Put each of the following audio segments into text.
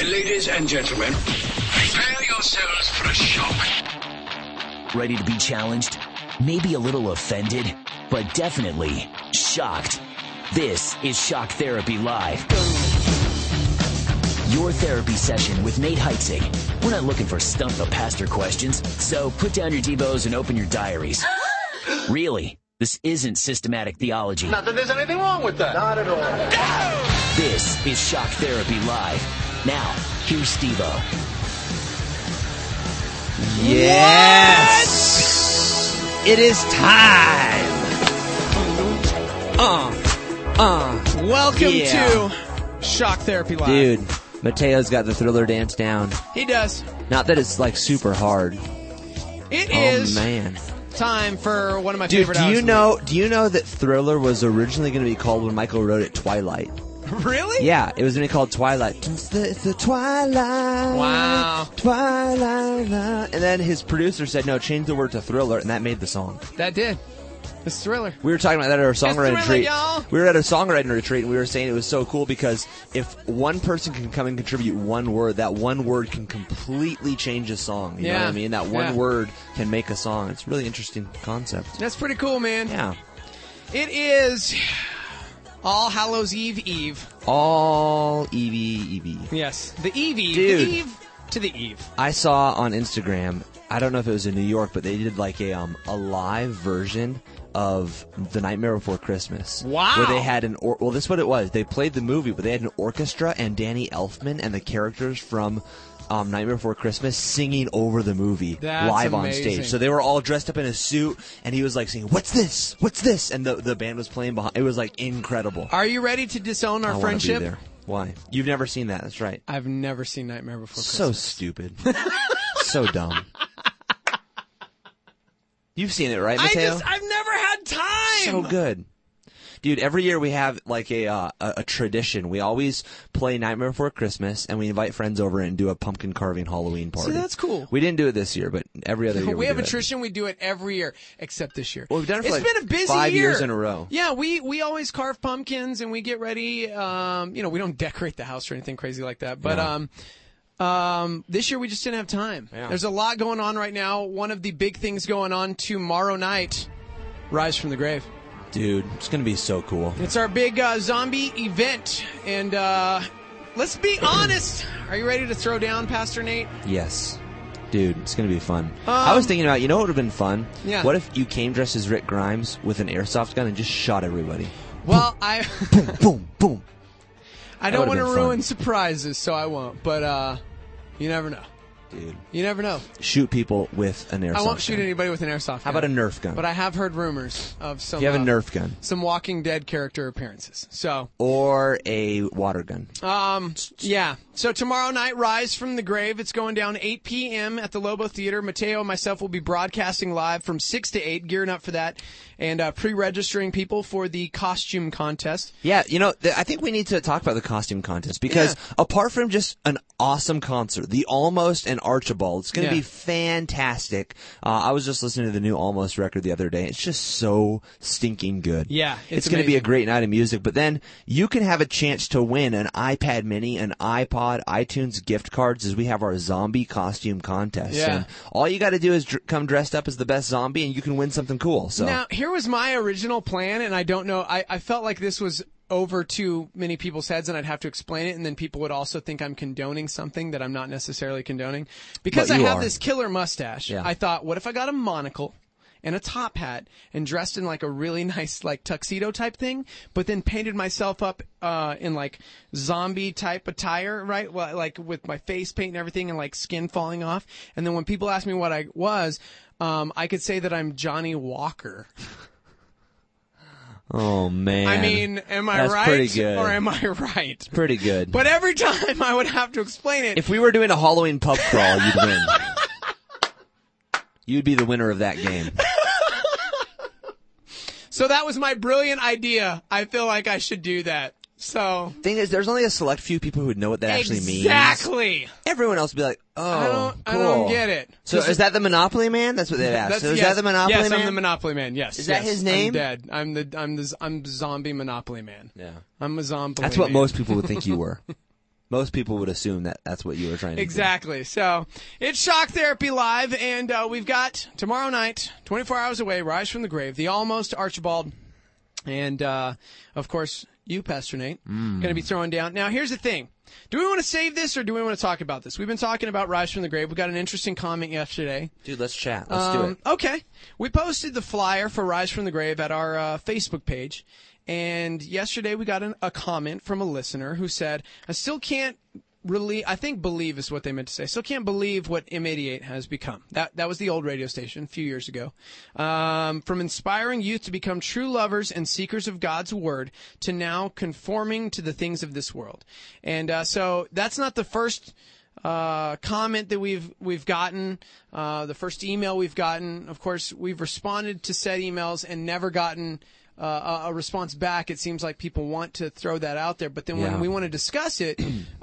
Ladies and gentlemen, prepare yourselves for a shock. Ready to be challenged? Maybe a little offended, but definitely shocked. This is Shock Therapy Live. Your therapy session with Nate Heitzig. We're not looking for stump the pastor questions, so put down your Devos and open your diaries. Really, this isn't systematic theology. Not that there's anything wrong with that. Not at all. No! This is Shock Therapy Live. Now, here's Steve-O. Yes! What? It is time! Welcome to Shock Therapy Live. Dude, Mateo's got the Thriller dance down. He does. Not that it's like super hard. It is man. Time for one of my favorite hours. Do you know that Thriller was originally going to be called, when Michael wrote it, Twilight? Really? Yeah, it was going to be called Twilight. It's the Twilight. Wow. Twilight. And then his producer said, no, change the word to Thriller, and that made the song. That did. It's Thriller. We were talking about that at our songwriting retreat. Y'all. We were at a songwriting retreat, and we were saying it was so cool because if one person can come and contribute one word, that one word can completely change a song. You know what I mean? That one word can make a song. It's a really interesting concept. That's pretty cool, man. Yeah. It is All Hallows Eve. All Evie. Yes. The Eve. Dude. The Eve to the Eve. I saw on Instagram, I don't know if it was in New York, but they did like a live version of The Nightmare Before Christmas. Wow. Where they had this is what it was. They played the movie, but they had an orchestra and Danny Elfman and the characters from Nightmare Before Christmas singing over the movie live on stage. So they were all dressed up in a suit, and he was like singing, "What's this? What's this?" And the band was playing behind. It was like incredible. Are you ready to disown our friendship? Be there. Why? You've never seen that. That's right. I've never seen Nightmare Before Christmas. So stupid. So dumb. You've seen it, right, Mateo? I've never had time. So good. Dude, every year we have like a tradition. We always play Nightmare Before Christmas, and we invite friends over and do a pumpkin carving Halloween party. See, that's cool. We didn't do it this year, but every other year we have a do it. tradition. We do it every year, except this year. Well, we've done it for It's been a busy 5 year. years in a row. Yeah, we always carve pumpkins, and we get ready. We don't decorate the house or anything crazy like that, but this year we just didn't have time. Yeah. There's a lot going on right now. One of the big things going on tomorrow night, Rise from the Grave. Dude, it's going to be so cool. It's our big zombie event, and let's be honest. Are you ready to throw down, Pastor Nate? Yes. Dude, it's going to be fun. I was thinking about, what would have been fun? Yeah. What if you came dressed as Rick Grimes with an airsoft gun and just shot everybody? Well, Boom, boom, boom. I don't want to ruin surprises, so I won't. But you never know. Dude. You never know. Shoot people with an airsoft gun. I won't shoot anybody with an airsoft gun. How about a Nerf gun? But I have heard rumors of some. You have a Nerf gun. Some Walking Dead character appearances. Or a water gun. Yeah. So tomorrow night, Rise from the Grave. It's going down 8 p.m. at the Lobo Theater. Mateo and myself will be broadcasting live from 6 to 8, gearing up for that, and pre-registering people for the costume contest. Yeah, I think we need to talk about the costume contest because apart from just an awesome concert, the Almost and Archibald, it's going to be fantastic. I was just listening to the new Almost record the other day. It's just so stinking good. Yeah, it's going to be a great night of music. But then you can have a chance to win an iPad Mini, an iPod, iTunes gift cards as we have our zombie costume contest. Yeah. And all you got to do is come dressed up as the best zombie, and you can win something cool. So now, here was my original plan, and I don't know. I felt like this was over too many people's heads, and I'd have to explain it, and then people would also think I'm condoning something that I'm not necessarily condoning. Because I have this killer mustache, I thought, what if I got a monocle and a top hat and dressed in like a really nice like tuxedo type thing, but then painted myself up in like zombie type attire, right? Well, like with my face paint and everything and like skin falling off. And then when people ask me what I was, I could say that I'm Johnny Walker. Oh, man. I mean, am I That's right? pretty good. Or am I right? Pretty good. But every time I would have to explain it. If we were doing a Halloween pub crawl, you'd win. You'd be the winner of that game. So that was my brilliant idea. I feel like I should do that. So thing is, there's only a select few people who would know what that actually means. Exactly. Everyone else would be like, "Oh, I don't get it." So is that the Monopoly Man? That's what they'd ask. So is that the Monopoly Man? Yes, I'm the Monopoly Man. Yes. Is that his name? I'm dead. I'm the zombie Monopoly Man. Yeah. I'm a zombie. That's what most people would think you were. Most people would assume that that's what you were trying to do. Exactly. So it's Shock Therapy Live, and we've got tomorrow night, 24 hours away, Rise from the Grave, the Almost Archibald, and of course you, Pastor Nate, going to be throwing down. Now here's the thing. Do we want to save this or do we want to talk about this? We've been talking about Rise from the Grave. We got an interesting comment yesterday. Dude, let's chat. Let's do it. Okay. We posted the flyer for Rise from the Grave at our Facebook page. And yesterday we got a comment from a listener who said, I still can't really, I think believe is what they meant to say. Still can't believe what M88 has become. That was the old radio station a few years ago. From inspiring youth to become true lovers and seekers of God's word to now conforming to the things of this world. And so that's not the first comment that we've gotten, the first email we've gotten. Of course, we've responded to said emails and never gotten a response back. It seems like people want to throw that out there, but then when we want to discuss it,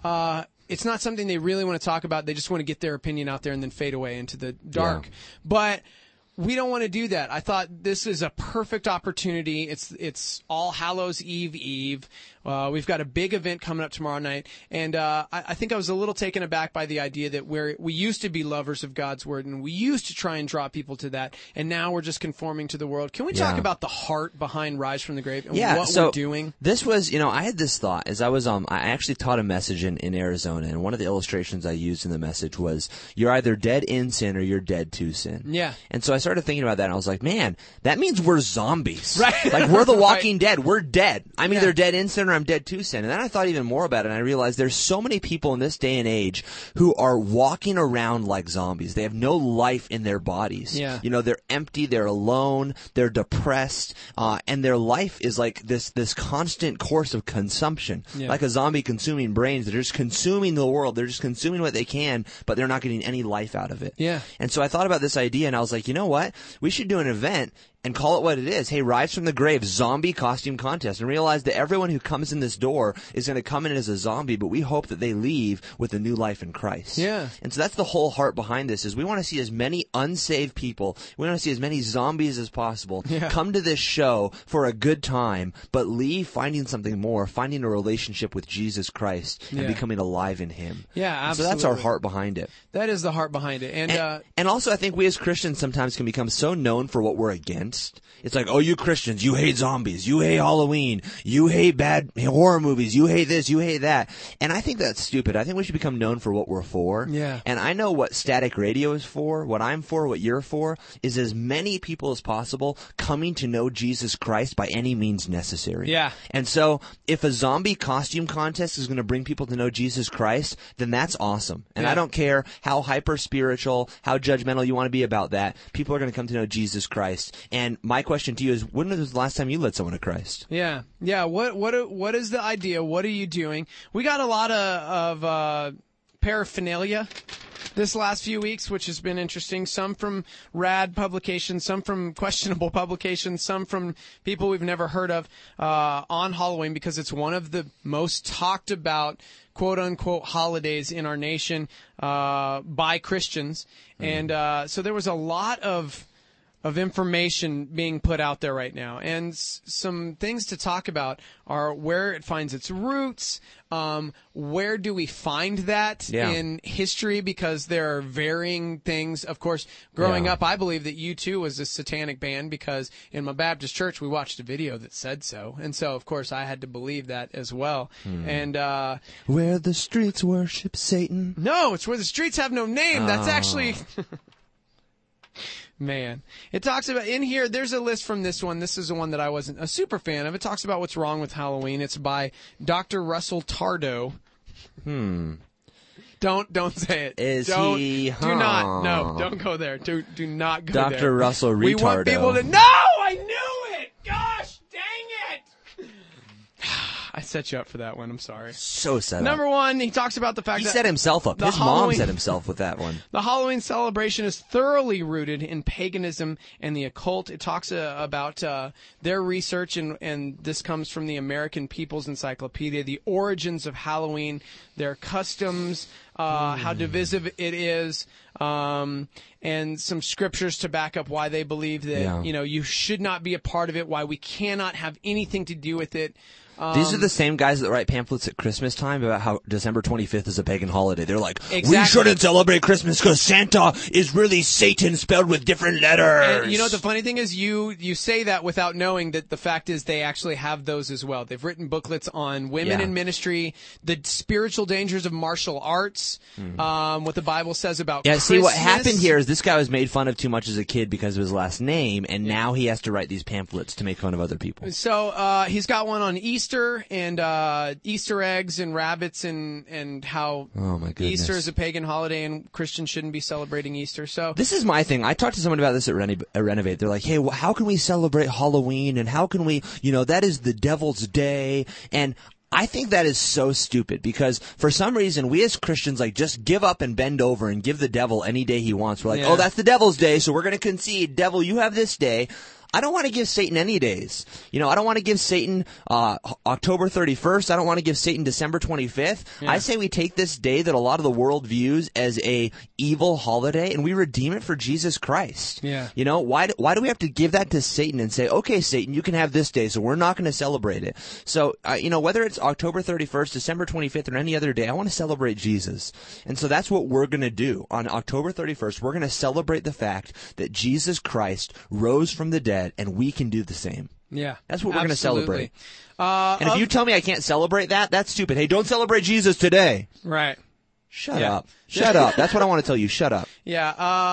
it's not something they really want to talk about. They just want to get their opinion out there and then fade away into the dark. Yeah. But we don't want to do that. I thought this is a perfect opportunity. It's All Hallows Eve. We've got a big event coming up tomorrow night, and I think I was a little taken aback by the idea that we used to be lovers of God's word, and we used to try and draw people to that, and now we're just conforming to the world. Can we talk about the heart behind Rise from the Grave and what we're doing? This was, I had this thought as I was I actually taught a message in Arizona, and one of the illustrations I used in the message was, you're either dead in sin or you're dead to sin. Yeah. And so I started thinking about that, and I was like, man, that means we're zombies. Right. Like, we're the walking dead. We're dead. I'm either dead in sin or I'm dead to sin. And then I thought even more about it, and I realized there's so many people in this day and age who are walking around like zombies. They have no life in their bodies. Yeah. They're empty, they're alone, they're depressed, and their life is like this constant course of consumption. Yeah. Like a zombie consuming brains. They're just consuming the world. They're just consuming what they can, but they're not getting any life out of it. Yeah. And so I thought about this idea, and I was like, you know what? We should do an event and call it what it is. Hey, Rise from the Grave zombie costume contest, and realize that everyone who comes in this door is going to come in as a zombie, but we hope that they leave with a new life in Christ. Yeah. And so that's the whole heart behind this, is we want to see as many unsaved people, we want to see as many zombies as possible come to this show for a good time, but leave finding something more, finding a relationship with Jesus Christ and becoming alive in Him. Yeah, absolutely. So that's our heart behind it. That is the heart behind it. And also I think we as Christians sometimes can become so known for what we're against. It's like, oh, you Christians, you hate zombies, you hate Halloween, you hate bad horror movies, you hate this, you hate that. And I think that's stupid. I think we should become known for what we're for. Yeah. And I know what Static Radio is for, what I'm for, what you're for, is as many people as possible coming to know Jesus Christ by any means necessary. Yeah. And so if a zombie costume contest is going to bring people to know Jesus Christ, then that's awesome. And I don't care how hyper-spiritual, how judgmental you want to be about that. People are going to come to know Jesus Christ. And my question to you is, when was the last time you led someone to Christ? Yeah. Yeah. What is the idea? What are you doing? We got a lot of paraphernalia this last few weeks, which has been interesting. Some from rad publications, some from questionable publications, some from people we've never heard of on Halloween, because it's one of the most talked about quote-unquote holidays in our nation by Christians. And so there was a lot of information being put out there right now. And some things to talk about are where it finds its roots, where do we find that in history, because there are varying things. Of course, growing up, I believe that U2 was a satanic band because in my Baptist church, we watched a video that said so. And so, of course, I had to believe that as well. And where the streets worship Satan. No, it's where the streets have no name. That's actually... Man, it talks about, in here, there's a list from this one. This is the one that I wasn't a super fan of. It talks about what's wrong with Halloween. It's by Dr. Russell Tardo. Don't say it. Do not. No, don't go there. Do not go there. Dr. Russell Retardo. We want people to, no, I knew it. Gosh, dang it. I set you up for that one. I'm sorry. So set up. Number one, he talks about the fact that... He set himself up. His mom set himself with that one. The Halloween celebration is thoroughly rooted in paganism and the occult. It talks about their research, and this comes from the American People's Encyclopedia, the origins of Halloween, their customs, how divisive it is, and some scriptures to back up why they believe that, you should not be a part of it, why we cannot have anything to do with it. These are the same guys that write pamphlets at Christmas time about how December 25th is a pagan holiday. They're like, exactly. We shouldn't celebrate Christmas because Santa is really Satan spelled with different letters. And you know, the funny thing is you say that without knowing that the fact is they actually have those as well. They've written booklets on women in ministry, the spiritual dangers of martial arts, what the Bible says about Christmas. See, what happened here is this guy was made fun of too much as a kid because of his last name, and now he has to write these pamphlets to make fun of other people. So he's got one on Easter and Easter eggs and rabbits and how Easter is a pagan holiday and Christians shouldn't be celebrating Easter. So this is my thing. I talked to someone about this at Renovate. They're like, hey, how can we celebrate Halloween, and how can we, that is the devil's day, and I think that is so stupid because for some reason we as Christians just give up and bend over and give the devil any day he wants. We're like, oh, that's the devil's day, so we're going to concede. Devil, you have this day. I don't want to give Satan any days. I don't want to give Satan October 31st. I don't want to give Satan December 25th. Yeah. I say we take this day that a lot of the world views as a evil holiday and we redeem it for Jesus Christ. Yeah. Why do we have to give that to Satan and say, okay, Satan, you can have this day, so we're not going to celebrate it. So, whether it's October 31st, December 25th, or any other day, I want to celebrate Jesus. And so that's what we're going to do. On October 31st, we're going to celebrate the fact that Jesus Christ rose from the dead, and we can do the same. Yeah. That's what we're going to celebrate. And if you tell me I can't celebrate that, that's stupid. Hey, don't celebrate Jesus today. Right. Shut up. Shut up. That's what I want to tell you. Shut up. Yeah.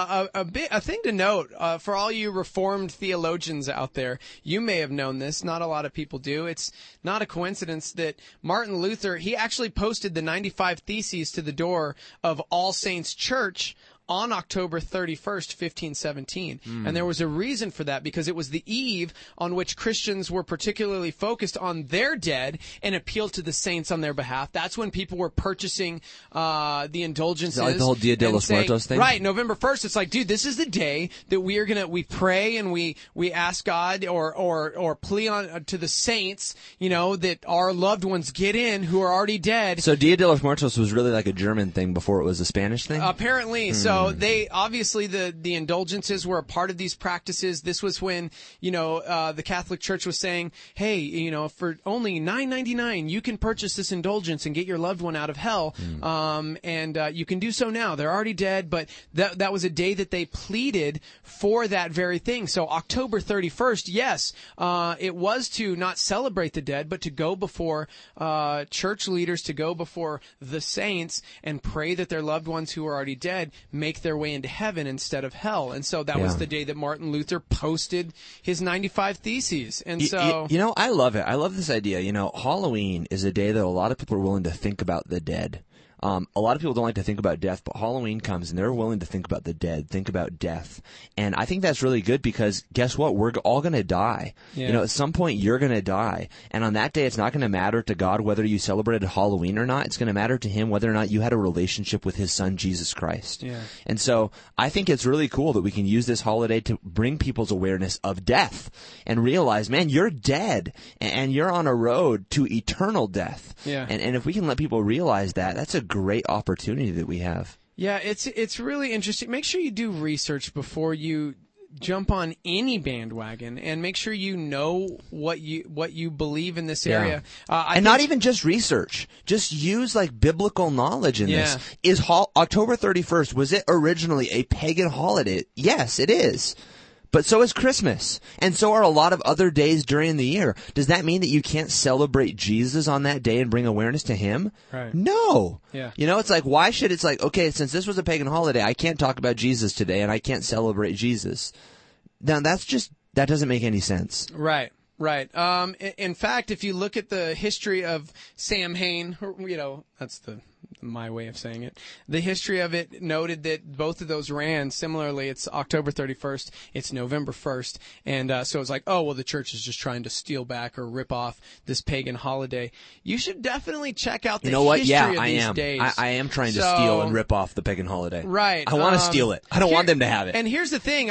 A thing to note, for all you Reformed theologians out there, you may have known this. Not a lot of people do. It's not a coincidence that Martin Luther, he actually posted the 95 Theses to the door of All Saints Church on October 31st, 1517. And there was a reason for that because it was the eve on which Christians were particularly focused on their dead and appealed to the saints on their behalf. That's when people were purchasing the indulgences. Like the whole Dia de los Muertos thing? Right, November 1st, it's like, dude, this is the day that we pray and we ask God or plea on to the saints, that our loved ones get in who are already dead. So Dia de los Muertos was really like a German thing before it was a Spanish thing? Apparently. So they obviously the indulgences were a part of these practices. This was when the Catholic Church was saying, hey, for only $9.99 you can purchase this indulgence and get your loved one out of hell. And you can do so now. They're already dead, but that was a day that they pleaded for that very thing. So October 31st, yes, it was to not celebrate the dead, but to go before church leaders, to go before the saints and pray that their loved ones who are already dead make their way into heaven instead of hell. And so that was the day that Martin Luther posted his 95 Theses. And so I love it. I love this idea. Halloween is a day that a lot of people are willing to think about the dead. A lot of people don't like to think about death, but Halloween comes and they're willing to think about the dead, think about death. And I think that's really good because guess what? We're all going to die. Yeah. At some point you're going to die. And on that day, it's not going to matter to God whether you celebrated Halloween or not. It's going to matter to him whether or not you had a relationship with his son, Jesus Christ. Yeah. And so I think it's really cool that we can use this holiday to bring people's awareness of death and realize, man, you're dead and you're on a road to eternal death. Yeah. And if we can let people realize that, that's a great opportunity that we have. Yeah, it's really interesting. Make sure you do research before you jump on any bandwagon, and make sure you know what you believe in this area. And not even just research. Just use biblical knowledge in this. Is October 31st, was it originally a pagan holiday? Yes, it is. But so is Christmas, and so are a lot of other days during the year. Does that mean that you can't celebrate Jesus on that day and bring awareness to him? Right. No. Yeah. It's like, why should it's like, okay, since this was a pagan holiday, I can't talk about Jesus today, and I can't celebrate Jesus. Now, that doesn't make any sense. Right. Right. In fact, if you look at the history of Samhain, that's my way of saying it. The history of it noted that both of those ran similarly. It's October 31st. It's November 1st. And so it's like, oh, well, the church is just trying to steal back or rip off this pagan holiday. You should definitely check out the history of these days. I am trying to steal and rip off the pagan holiday. Right. I want to steal it. I don't want them to have it. And here's the thing.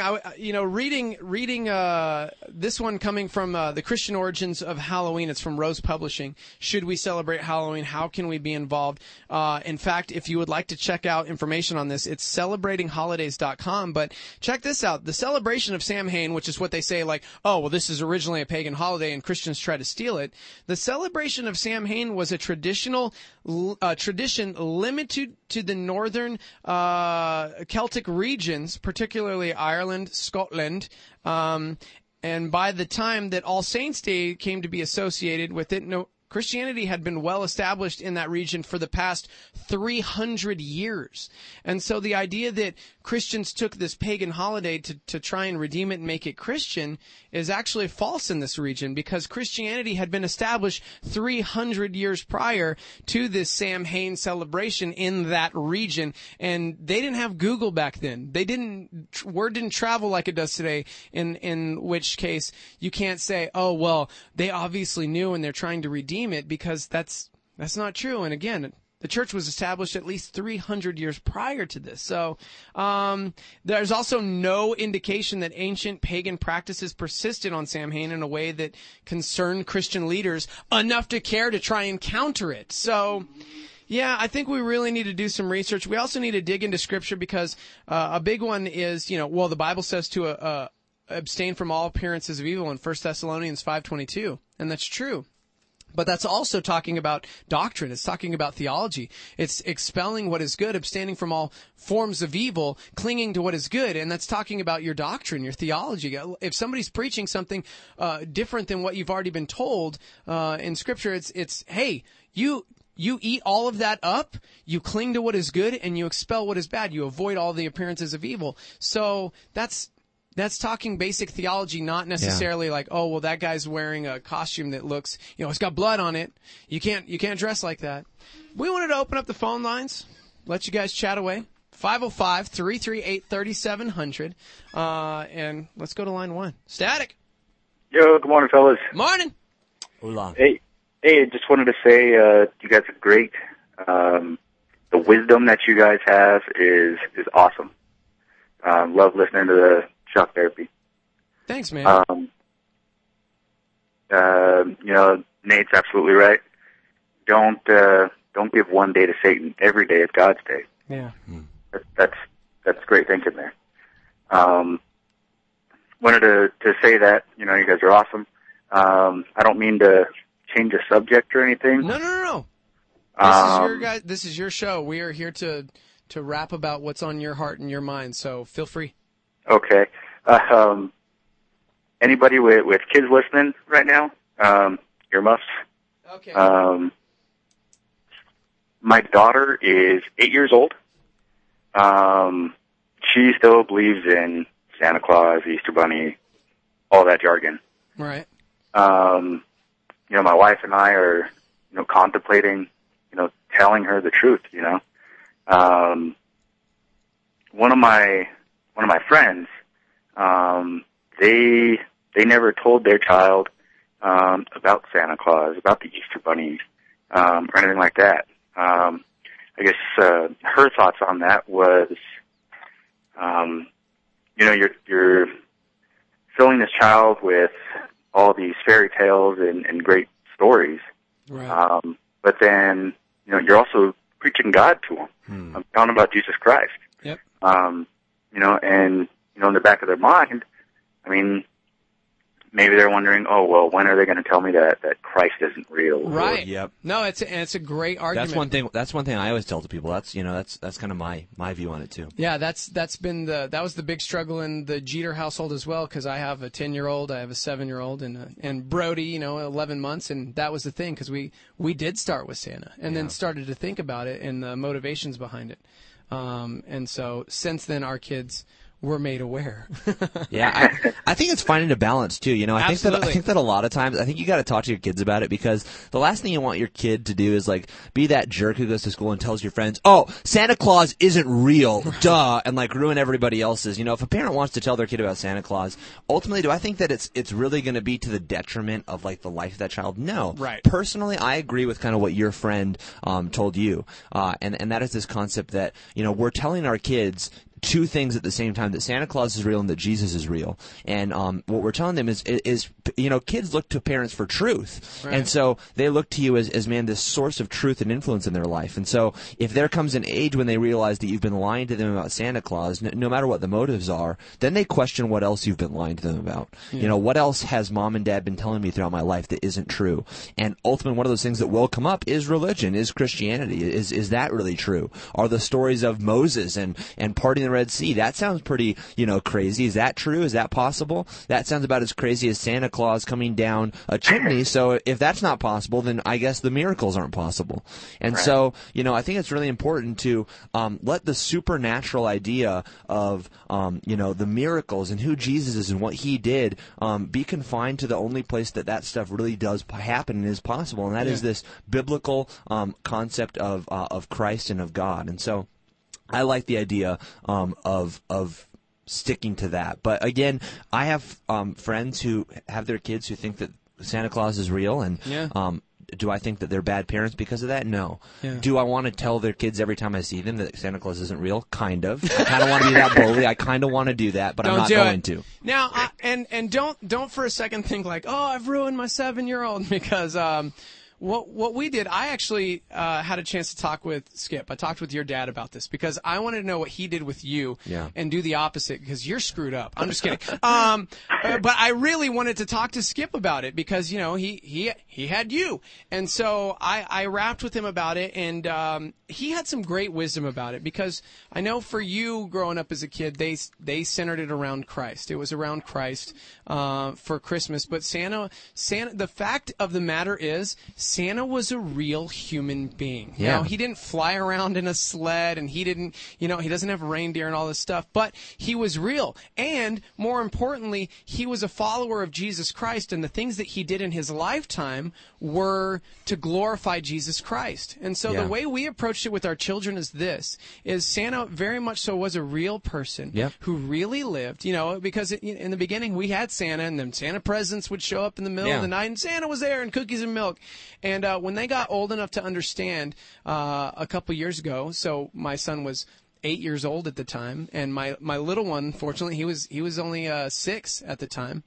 Reading this one coming from The Christian Origins of Halloween. It's from Rose Publishing. Should we celebrate Halloween? How can we be involved? In fact, if you would like to check out information on this, it's celebratingholidays.com. But check this out. The celebration of Samhain, which is what they say, like, oh, well, this is originally a pagan holiday and Christians try to steal it. The celebration of Samhain was a tradition limited to the northern Celtic regions, particularly Ireland, Scotland, and by the time that All Saints' Day came to be associated with it, Christianity had been well established in that region for the past 300 years. And so the idea that Christians took this pagan holiday to try and redeem it and make it Christian is actually false in this region, because Christianity had been established 300 years prior to this Samhain celebration in that region. And they didn't have Google back then. Word didn't travel like it does today, in which case you can't say, oh, well, they obviously knew and they're trying to redeem it, because that's not true. And again, the church was established at least 300 years prior to this. So there's also no indication that ancient pagan practices persisted on Samhain in a way that concerned Christian leaders enough to care to try and counter it. So yeah, I think we really need to do some research. We also need to dig into Scripture, because a big one is, well, the Bible says to abstain from all appearances of evil in 1 Thessalonians 5:22, and that's true. But that's also talking about doctrine. It's talking about theology. It's expelling what is good, abstaining from all forms of evil, clinging to what is good. And that's talking about your doctrine, your theology. If somebody's preaching something different than what you've already been told in Scripture, it's hey, you eat all of that up, you cling to what is good, and you expel what is bad. You avoid all the appearances of evil. So that's talking basic theology, not necessarily like, oh, well, that guy's wearing a costume that looks, it's got blood on it. You can't dress like that. We wanted to open up the phone lines, let you guys chat away. 505-338-3700. And let's go to line 1. Static. Yo, good morning, fellas. Morning. Hola. Hey, just wanted to say, you guys are great. The wisdom that you guys have is awesome. Love listening to the Shock Therapy. Thanks, man. Nate's absolutely right. Don't give one day to Satan. Every day is God's day. Yeah. That's great thinking there. Wanted to say that, you guys are awesome. I don't mean to change the subject or anything. No. This is your show. We are here to rap about what's on your heart and your mind, so feel free. Okay. Anybody with kids listening right now, earmuffs. Okay. My daughter is 8 years old. She still believes in Santa Claus, Easter Bunny, all that jargon. Right. My wife and I are, contemplating, telling her the truth, One of my friends, they never told their child about Santa Claus, about the Easter Bunny, or anything like that. I guess her thoughts on that was, you're filling this child with all these fairy tales and great stories, right. But then you're also preaching God to them, telling about Jesus Christ. Yep. And in the back of their mind, maybe they're wondering, oh, well, when are they going to tell me that Christ isn't real? Right. Or, yep. No, it's a great argument. That's one thing I always tell to people. That's kind of my view on it too. Yeah, that was the big struggle in the Jeter household as well, because I have a 10-year-old, I have a 7-year-old, and Brody, 11 months, and that was the thing, because we did start with Santa and then started to think about it and the motivations behind it. And so since then, our kids were made aware. Yeah, I think it's finding a balance too. I think that a lot of times, I think you got to talk to your kids about it, because the last thing you want your kid to do is like be that jerk who goes to school and tells your friends, "Oh, Santa Claus isn't real, duh," and like ruin everybody else's. If a parent wants to tell their kid about Santa Claus, ultimately, do I think that it's really going to be to the detriment of like the life of that child? No. Right. Personally, I agree with kind of what your friend told you, and that is this concept that we're telling our kids two things at the same time, that Santa Claus is real and that Jesus is real. And what we're telling them is kids look to parents for truth. Right. And so they look to you as man, this source of truth and influence in their life. And so if there comes an age when they realize that you've been lying to them about Santa Claus, no matter what the motives are, then they question what else you've been lying to them about. Yeah. What else has mom and dad been telling me throughout my life that isn't true? And ultimately, one of those things that will come up is religion, is Christianity. Is that really true? Are the stories of Moses and parting the Red Sea, that sounds pretty, crazy. Is that true? Is that possible? That sounds about as crazy as Santa Claus coming down a chimney. So if that's not possible, then I guess the miracles aren't possible. And so, I think it's really important to let the supernatural idea of, the miracles and who Jesus is and what he did be confined to the only place that stuff really does happen and is possible, and that is this biblical concept of Christ and of God. And so I like the idea of sticking to that. But again, I have friends who have their kids who think that Santa Claus is real, and do I think that they're bad parents because of that? No. Yeah. Do I want to tell their kids every time I see them that Santa Claus isn't real? Kind of. I kind of want to be that bully. I kind of want to do that, but I'm not going to. Now, and don't for a second think like, oh, I've ruined my 7-year-old, because what we did, I actually had a chance to talk with Skip. I talked with your dad about this because I wanted to know what he did with you and do the opposite, because you're screwed up. I'm just kidding. But I really wanted to talk to Skip about it because, he had you. And so I rapped with him about it, and he had some great wisdom about it, because I know for you growing up as a kid, they centered it around Christ. It was around Christ for Christmas. But Santa, the fact of the matter is, Santa was a real human being. Yeah. He didn't fly around in a sled, and he didn't, he doesn't have reindeer and all this stuff, but he was real. And more importantly, he was a follower of Jesus Christ, and the things that he did in his lifetime were to glorify Jesus Christ. And so the way we approached it with our children is Santa very much so was a real person who really lived, because in the beginning we had Santa, and then Santa presents would show up in the middle of the night, and Santa was there, and cookies and milk. And when they got old enough to understand a couple years ago, so my son was 8 years old at the time, and my little one, fortunately, he was only 6 at the time.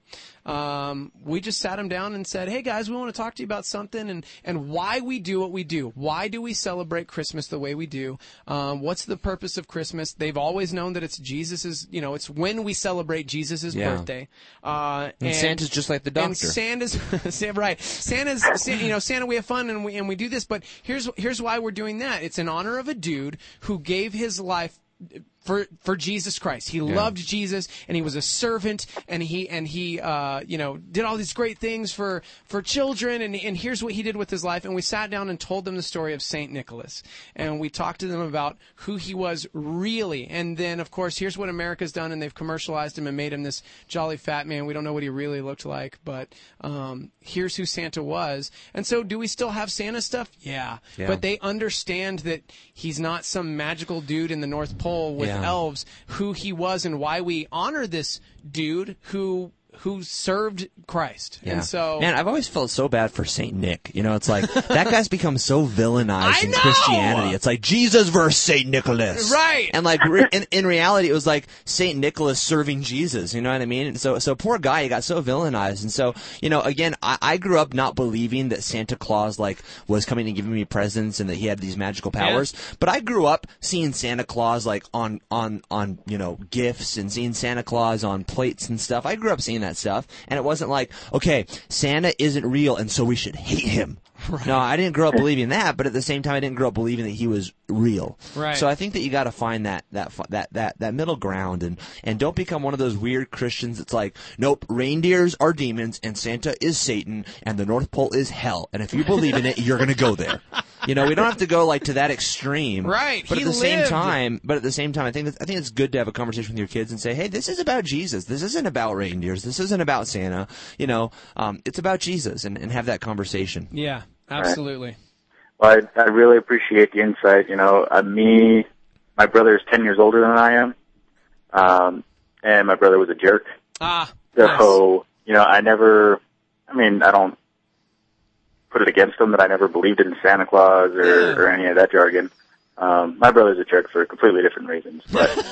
We just sat him down and said, hey guys, we want to talk to you about something and why we do what we do. Why do we celebrate Christmas the way we do? What's the purpose of Christmas? They've always known that it's Jesus's, it's when we celebrate Jesus's birthday. And Santa's just like the doctor. And Santa's, right. Santa's, Santa, we have fun and we do this, but here's why we're doing that. It's in honor of a dude who gave his life for Jesus Christ. He loved Jesus, and he was a servant, and he did all these great things for children, and here's what he did with his life. And we sat down and told them the story of Saint Nicholas, and we talked to them about who he was really. And then, of course, here's what America's done, and they've commercialized him and made him this jolly fat man. We don't know what he really looked like, but here's who Santa was. And so, do we still have Santa stuff? Yeah. But they understand that he's not some magical dude in the North Pole with elves, who he was and why we honor this dude who served Christ. Yeah. And so, man, I've always felt so bad for Saint Nick. It's like that guy's become so villainized in Christianity. It's like Jesus versus Saint Nicholas, right? And like in reality, it was like Saint Nicholas serving Jesus. You know what I mean? So poor guy, he got so villainized. And so again, I grew up not believing that Santa Claus was coming and giving me presents and that he had these magical powers. Yeah. But I grew up seeing Santa Claus on gifts, and seeing Santa Claus on plates and stuff. I grew up seeing that stuff, and it wasn't like, okay, Santa isn't real and so we should hate him. Right. No, I didn't grow up believing that, but at the same time I didn't grow up believing that he was real. Right. So I think that you got to find that middle ground, and don't become one of those weird Christians that's like, nope, reindeers are demons and Santa is Satan and the North Pole is hell, and if you believe in it, you're going to go there. We don't have to go to that extreme. Right. But at the same time, I think it's good to have a conversation with your kids and say, hey, this is about Jesus. This isn't about reindeers. This isn't about Santa. It's about Jesus, and have that conversation. Yeah, absolutely. Right. Well, I really appreciate the insight. My brother is 10 years older than I am, and my brother was a jerk. So, I don't put it against him that I never believed in Santa Claus or any of that jargon. My brother's a jerk for completely different reasons,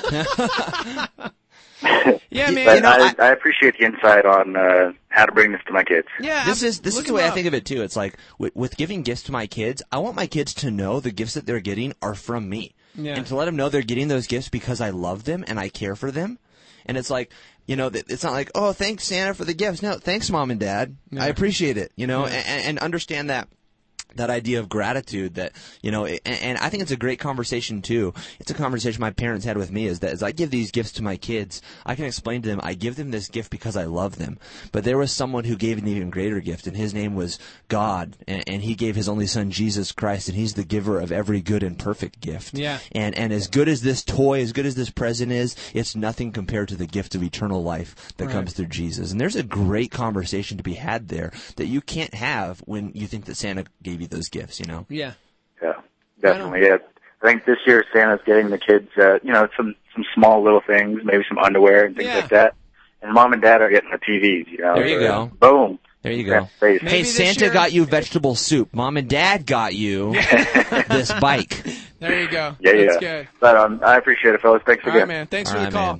but. Yeah, man. But I appreciate the insight on how to bring this to my kids. Yeah, this is the way I think of it too. It's like with giving gifts to my kids, I want my kids to know the gifts that they're getting are from me, and to let them know they're getting those gifts because I love them and I care for them. And it's like, it's not like, oh, thanks Santa for the gifts. No, thanks Mom and Dad. Yeah. I appreciate it. And understand that idea of gratitude that, and I think it's a great conversation too. It's a conversation my parents had with me is that as I give these gifts to my kids, I can explain to them, I give them this gift because I love them. But there was someone who gave an even greater gift, and his name was God, and he gave his only son, Jesus Christ, and he's the giver of every good and perfect gift. Yeah. And as good as this toy, as good as this present is, it's nothing compared to the gift of eternal life that comes through Jesus. And there's a great conversation to be had there that you can't have when you think that Santa gave you those gifts, Yeah. Yeah, definitely. Yeah. I think this year Santa's getting the kids, some small little things, maybe some underwear and things like that. And Mom and Dad are getting the TVs, There you go. Boom. There you go. Hey, Santa got you vegetable soup. Mom and Dad got you this bike. There you go. Yeah, That's good. But I appreciate it, fellas. Thanks again. All right, man. Thanks for the call.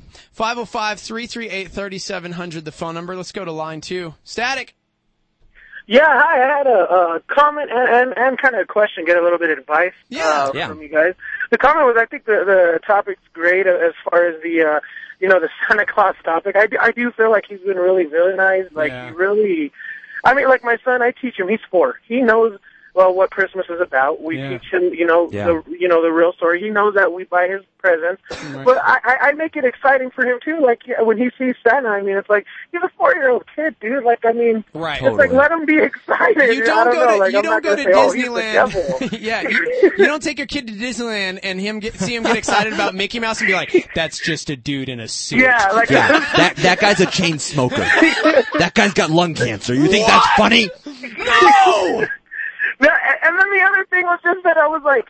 505-338-3700, the phone number. Let's go to line 2. Static. Yeah, hi. I had a comment and kind of a question, get a little bit of advice from you guys. The comment was, I think the topic's great as far as the Santa Claus topic. I do feel like he's been really villainized. Like, he really, like my son, I teach him, he's 4. He knows, what Christmas is about. We teach him, the real story. He knows that we buy his presents. Right. But I make it exciting for him, too. Like, when he sees Santa, it's like, he's a 4-year-old kid, dude. Like, right. It's like, let him be excited. You don't go to Disneyland. Yeah, you don't take your kid to Disneyland and see him get excited about Mickey Mouse and be like, that's just a dude in a suit. Yeah, that guy's a chain smoker. That guy's got lung cancer. You think that's funny? No! And then the other thing was just that I was like,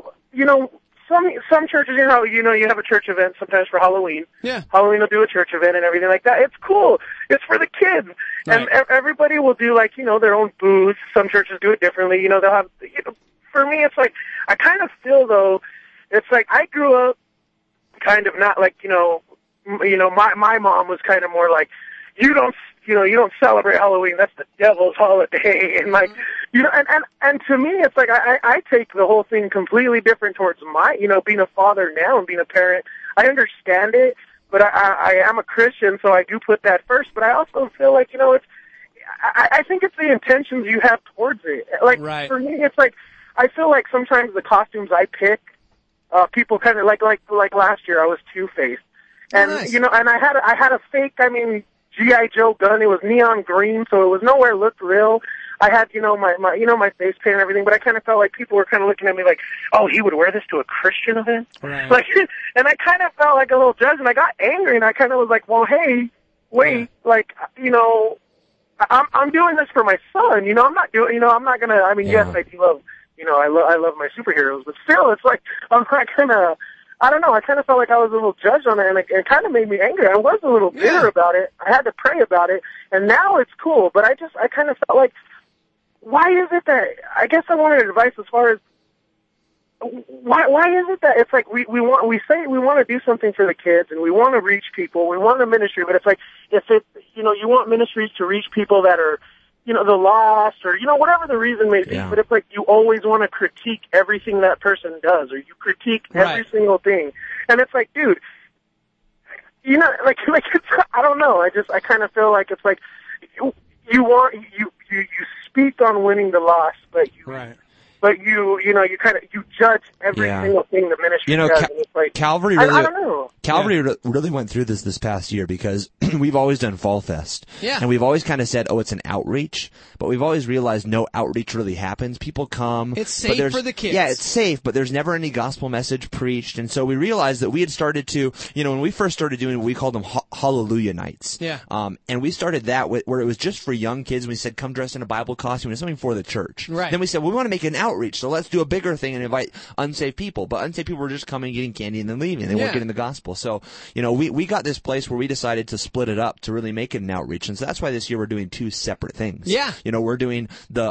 some churches, you have a church event sometimes for Halloween. Yeah. Halloween will do a church event and everything like that. It's cool. It's for the kids. Right. And everybody will do their own booths. Some churches do it differently. They'll have, for me, it's like, I kind of feel though, it's like I grew up kind of not like, my mom was kind of more like, you don't celebrate Halloween. That's the devil's holiday. And and to me, it's like, I take the whole thing completely different towards being a father now and being a parent. I understand it, but I am a Christian, so I do put that first. But I also feel like, I think it's the intentions you have towards it. Like, for me, it's like, I feel like sometimes the costumes I pick, people kind of like last year, I was Two-Face. And, and I had a fake, G.I. Joe gun. It was neon green, so it was nowhere looked real. I had, my face paint and everything, but I kind of felt like people were kind of looking at me like, oh, he would wear this to a Christian event? Right. Like, and I kind of felt like a little judge, and I got angry, and I kind of was like, well, hey, wait, I'm doing this for my son, I'm not doing, I'm not gonna, yes, I do love, I love my superheroes, but still, it's like, I'm not gonna, I don't know, I kind of felt like I was a little judged on it, and it kind of made me angry. I was a little bitter about it. I had to pray about it, and now it's cool, but I kind of felt like, why is it that, I guess I wanted advice as far as, why is it that it's like we say we want to do something for the kids, and we want to reach people, we want a ministry, but it's like, if it, you want ministries to reach people that are, the lost, or, whatever the reason may be, but it's like you always want to critique everything that person does, or you critique every single thing. And it's like, dude, it's, I don't know, I kind of feel like it's like, you speak on winning the lost, but you judge every single thing the ministry does. And it's like, Calvary really, I don't know. Calvary really went through this past year because we've always done Fall Fest. Yeah. And we've always kind of said, it's an outreach, but we've always realized no outreach really happens. People come. It's safe for the kids. Yeah, it's safe, but there's never any gospel message preached. And so we realized that we had started to, when we first started doing, we called them Hallelujah Nights. Yeah. And we started that where it was just for young kids. And we said, come dressed in a Bible costume. It's something for the church. Right. Then we said, we want to make an outreach, so let's do a bigger thing and invite unsaved people. But unsaved people were just coming, getting candy, and then leaving. They weren't getting the gospel. So, we got this place where we decided to split it up to really make it an outreach. And so that's why this year we're doing 2 separate things. Yeah. We're doing the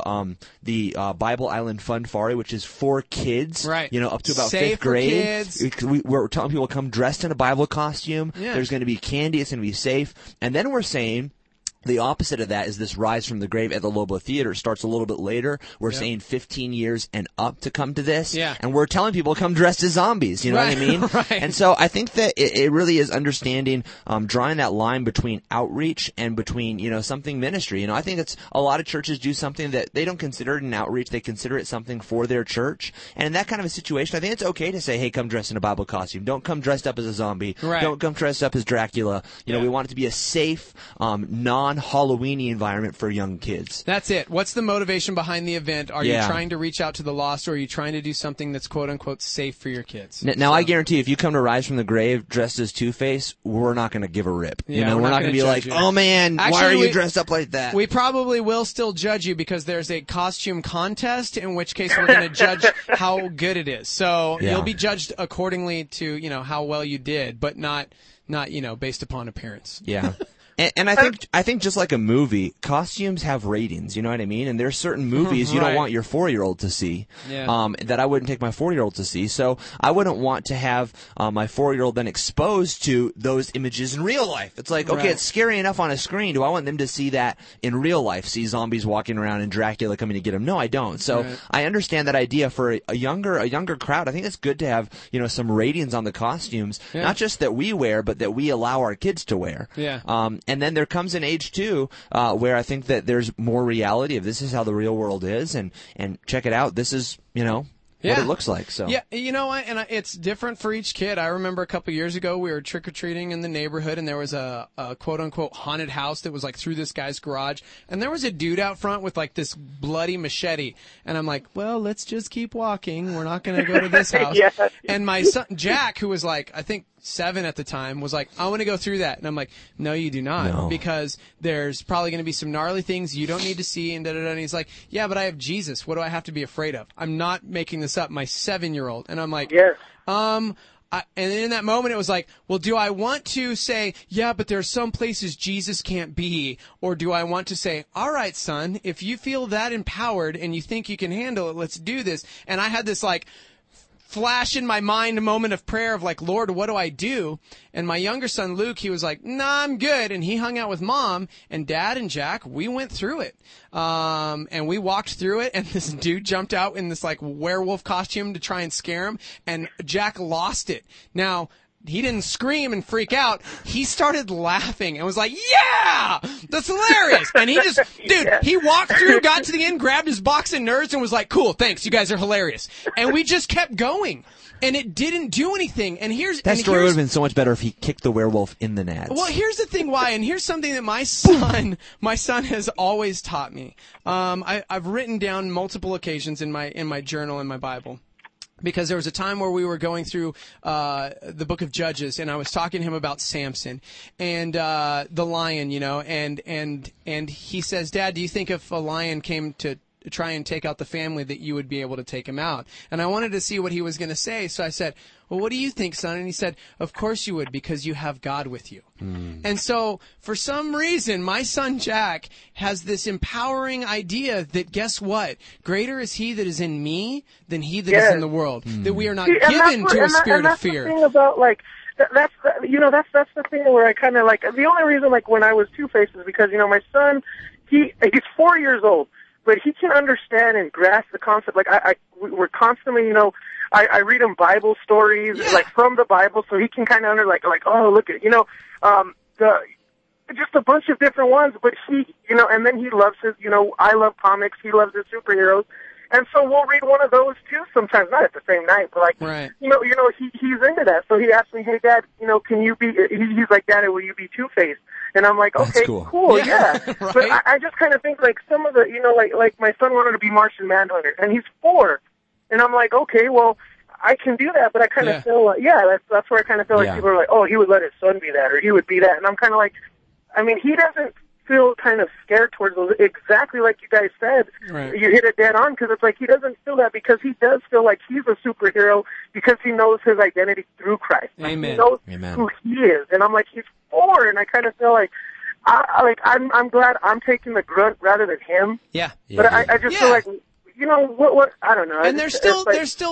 Bible Island Funfari, which is for kids. Right. Up to about Safe 5th grade. Kids. We're telling people to come dressed in a Bible costume. Yeah. There's going to be candy. It's going to be safe. And then we're saying, the opposite of that is this Rise from the Grave at the Lobo Theater. It starts a little bit later. We're saying 15 years and up to come to this. Yeah. And we're telling people to come dressed as zombies. You know what I mean? Right. And so I think that it really is understanding, drawing that line between outreach and between, something ministry. I think it's a lot of churches do something that they don't consider it an outreach. They consider it something for their church. And in that kind of a situation, I think it's okay to say, hey, come dressed in a Bible costume. Don't come dressed up as a zombie. Right. Don't come dressed up as Dracula. We want it to be a safe, non-Halloween-y environment for young kids. That's it. What's the motivation behind the event? Are you trying to reach out to the lost, or are you trying to do something that's quote-unquote safe for your kids? Now, I guarantee if you come to Rise from the Grave dressed as Two-Face, we're not going to give a rip. Yeah, we're not going to be like, oh man, actually, why are you dressed up like that? We probably will still judge you because there's a costume contest, in which case we're going to judge how good it is. So you'll be judged accordingly to, how well you did, but not based upon appearance. Yeah. And I think just like a movie, costumes have ratings, you know what I mean? And there's certain movies you don't want your 4-year-old to see, that I wouldn't take my 4-year-old to see. So I wouldn't want to have my 4-year-old then exposed to those images in real life. It's like, okay, it's scary enough on a screen. Do I want them to see that in real life? See zombies walking around and Dracula coming to get them? No, I don't. So I understand that idea for a younger crowd. I think it's good to have, some ratings on the costumes, not just that we wear, but that we allow our kids to wear. Yeah. And then there comes an age, too, where I think that there's more reality of this is how the real world is, and check it out. This is, what it looks like. So yeah, it's different for each kid. I remember a couple years ago we were trick-or-treating in the neighborhood, and there was a quote-unquote haunted house that was like through this guy's garage, and there was a dude out front with like this bloody machete, and I'm like, well, let's just keep walking. We're not going to go to this house. And my son Jack, who was like, I think 7 at the time, was like, I want to go through that. And I'm like, no, you do not, because there's probably going to be some gnarly things you don't need to see, and da-da-da. And he's like, yeah, but I have Jesus. What do I have to be afraid of? I'm not making this up. My 7-year-old. And I'm like, and in that moment, it was like, well, do I want to say, yeah, but there are some places Jesus can't be? Or do I want to say, all right, son, if you feel that empowered and you think you can handle it, let's do this. And I had this like flash in my mind, a moment of prayer of like, Lord, what do I do? And my younger son, Luke, he was like, nah, I'm good. And he hung out with Mom, and Dad and Jack, we went through it. And we walked through it, and this dude jumped out in this like werewolf costume to try and scare him, and Jack lost it. Now, he didn't scream and freak out. He started laughing and was like, yeah, that's hilarious. And he just, he walked through, got to the end, grabbed his box of Nerds and was like, cool, thanks, you guys are hilarious. And we just kept going. And it didn't do anything. And that story would have been so much better if he kicked the werewolf in the nads. Well, here's the thing why, and here's something that my son has always taught me. I've written down multiple occasions in my journal in my Bible. Because there was a time where we were going through the book of Judges, and I was talking to him about Samson and the lion, and he says, Dad, do you think if a lion came to try and take out the family that you would be able to take him out? And I wanted to see what he was going to say, so I said, well, what do you think, son? And he said, of course you would, because you have God with you. And so, for some reason, my son Jack has this empowering idea that, guess what? Greater is he that is in me than he that is in the world. That we are not given to a spirit of fear. That's the thing about, like, that's the thing where I kind of, like, the only reason, like, when I was Two-Face is because, my son, he's 4 years old, but he can understand and grasp the concept. Like, we're constantly, I read him Bible stories, like from the Bible, so he can kind of oh, look at, just a bunch of different ones. But he, and then he loves his, I love comics, he loves his superheroes, and so we'll read one of those too sometimes, not at the same night, but like, he's into that. So he asked me, hey, Dad, can you be? He's like, Dad, will you be Two-Face? And I'm like, okay, cool, yeah. Right? But I just kind of think like some of the, like my son wanted to be Martian Manhunter, and he's 4. And I'm like, okay, well, I can do that, but I kind of feel like, that's where I kind of feel like people are like, oh, he would let his son be that, or he would be that. And I'm kind of like, I mean, he doesn't feel kind of scared towards those, exactly like you guys said. Right. You hit it dead on, because it's like he doesn't feel that, because he does feel like he's a superhero because he knows his identity through Christ. Amen. He knows who he is. And I'm like, he's 4, and I kind of feel like, I'm glad I'm taking the grunt rather than him. Yeah. But I just feel like, you know, what, I don't know. And there's still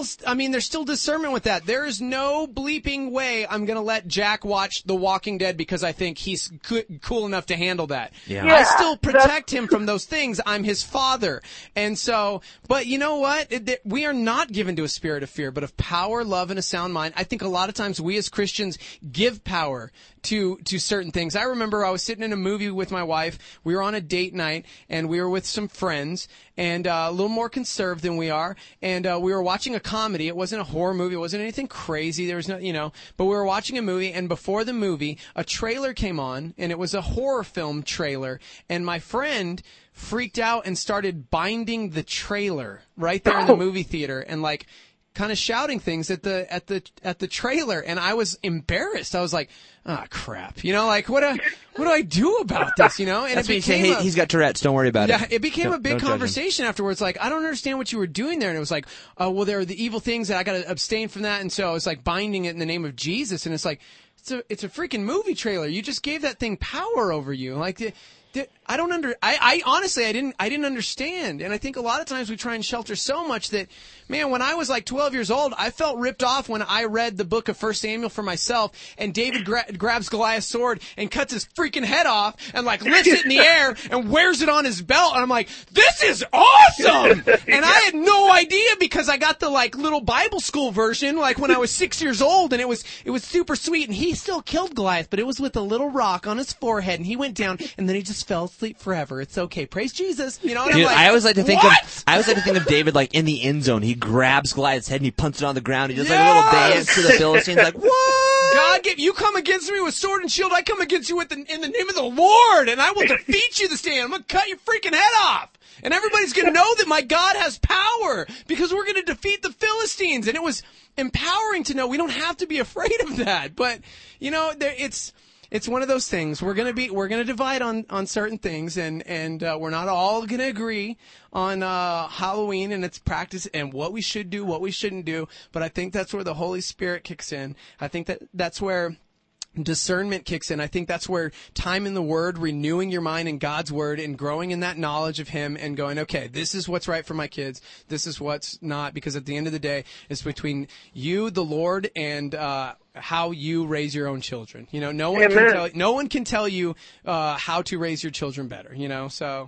discernment with that. There is no bleeping way I'm going to let Jack watch The Walking Dead because I think he's cool enough to handle that. Yeah. I still protect him from those things. I'm his father. And so, but you know what? We are not given to a spirit of fear, but of power, love, and a sound mind. I think a lot of times we as Christians give power to certain things. I remember I was sitting in a movie with my wife. We were on a date night, and we were with some friends, and a little more conservative than we are, and we were watching a comedy. It wasn't a horror movie. It wasn't anything crazy. There was no, but we were watching a movie, and before the movie, a trailer came on, and it was a horror film trailer, and my friend freaked out and started binding the trailer right there in the movie theater, and like kind of shouting things at the trailer, and I was embarrassed. I was like, "Ah, crap!" Like what do I do about this? And that's when you say, "Hey, he's got Tourette's. Don't worry about it." Yeah, it became a big conversation afterwards. Like, I don't understand what you were doing there, and it was like, well, there are the evil things that I got to abstain from that, and so I was like binding it in the name of Jesus, and it's like, it's a freaking movie trailer. You just gave that thing power over you, like. I don't I honestly, I didn't understand. And I think a lot of times we try and shelter so much that, man, when I was like 12 years old, I felt ripped off when I read the book of 1 Samuel for myself, and David grabs Goliath's sword and cuts his freaking head off and like lifts it in the air and wears it on his belt. And I'm like, this is awesome! And I had no idea, because I got the like little Bible school version like when I was 6 years old, and it was super sweet. And he still killed Goliath, but it was with a little rock on his forehead, and he went down, and then he just fell asleep forever. It's okay. Praise Jesus. And Dude, I'm like, I always like to think of David like in the end zone. He grabs Goliath's head and he punts it on the ground. He does like a little dance to the Philistines. Like, what? God, you come against me with sword and shield. I come against you in the name of the Lord, and I will defeat you this day. I'm going to cut your freaking head off. And everybody's going to know that my God has power, because we're going to defeat the Philistines. And it was empowering to know we don't have to be afraid of that. But, it's one of those things. We're gonna divide on certain things, and we're not all gonna agree on Halloween and its practice and what we should do, what we shouldn't do. But I think that's where the Holy Spirit kicks in. I think that's where discernment kicks in. I think that's where time in the Word, renewing your mind in God's Word and growing in that knowledge of Him and going, okay, this is what's right for my kids. This is what's not, because at the end of the day, it's between you, the Lord, and how you raise your own children. No one can tell you how to raise your children better. So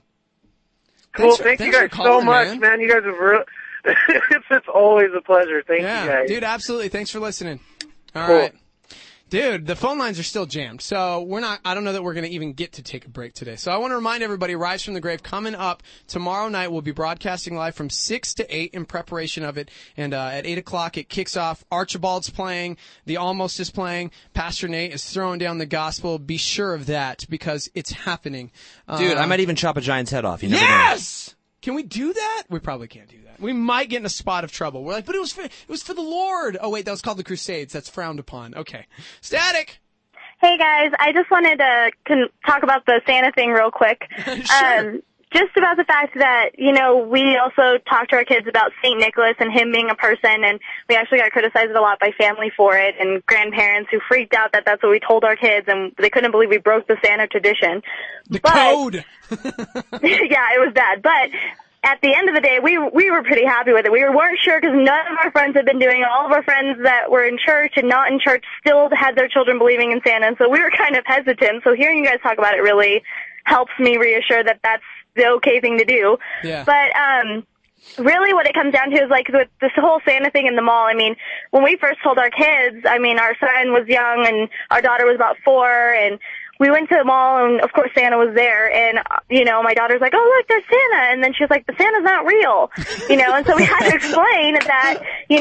cool. Thank you guys so much, man. You guys have it's always a pleasure. Thank you guys, dude. Absolutely. Thanks for listening. All right. Dude, the phone lines are still jammed, so I don't know that we're going to even get to take a break today. So I want to remind everybody, Rise from the Grave coming up tomorrow night. We'll be broadcasting live from 6 to 8 in preparation of it. And at 8 o'clock it kicks off. Archibald's playing. The Almost is playing. Pastor Nate is throwing down the gospel. Be sure of that, because it's happening. Dude, I might even chop a giant's head off. You never know. Can we do that? We probably can't do that. We might get in a spot of trouble. We're like, but it was for the Lord. Oh wait, that was called the Crusades. That's frowned upon. Okay. Static. Hey guys, I just wanted to talk about the Santa thing real quick. Sure. Just about the fact that, we also talk to our kids about St. Nicholas and him being a person, and we actually got criticized a lot by family for it, and grandparents who freaked out that that's what we told our kids, and they couldn't believe we broke the Santa tradition. Code! Yeah, it was bad. But at the end of the day, we were pretty happy with it. We weren't sure, because none of our friends had been doing it. All of our friends that were in church and not in church still had their children believing in Santa, and so we were kind of hesitant. So hearing you guys talk about it really helps me reassure that that's the okay thing to do. Yeah. But really what it comes down to is like with this whole Santa thing in the mall. I mean, when we first told our kids, our son was young and our daughter was about 4, and we went to the mall, and of course Santa was there, and my daughter's like, oh look, there's Santa, and then she was like, but Santa's not real, and so we had to explain that,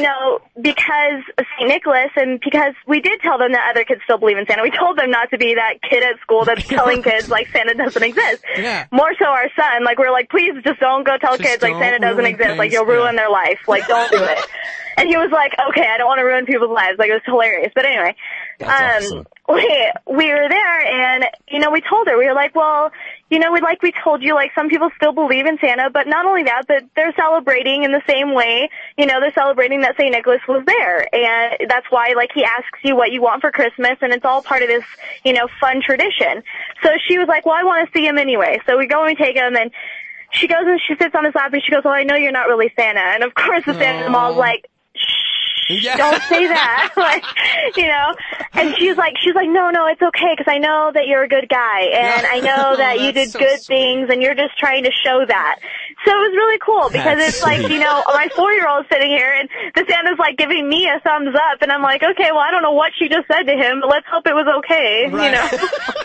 because of St. Nicholas, and because we did tell them that other kids still believe in Santa. We told them not to be that kid at school that's telling kids like Santa doesn't exist. Yeah. More so our son, like we're like, please just don't go tell kids like Santa doesn't exist, like you'll ruin their life, like don't do it. And he was like, okay, I don't want to ruin people's lives. Like, it was hilarious. But anyway, That's awesome. we were there, and, we told her, we were like, well, we told you, like, some people still believe in Santa, but not only that, but they're celebrating in the same way, they're celebrating that St. Nicholas was there. And that's why, like, he asks you what you want for Christmas, and it's all part of this, fun tradition. So she was like, well, I want to see him anyway. So we go and we take him, and she goes and she sits on his lap, and she goes, well, I know you're not really Santa. And, of course, the Santa Mom's like, yeah. Don't say that, and she's like, no, it's okay, because I know that you're a good guy, and I know that you did good things, and you're just trying to show that. So it was really cool, because it's like, my 4-year-old sitting here, and the Santa's like giving me a thumbs up, and I'm like, okay, well, I don't know what she just said to him, but let's hope it was okay, right.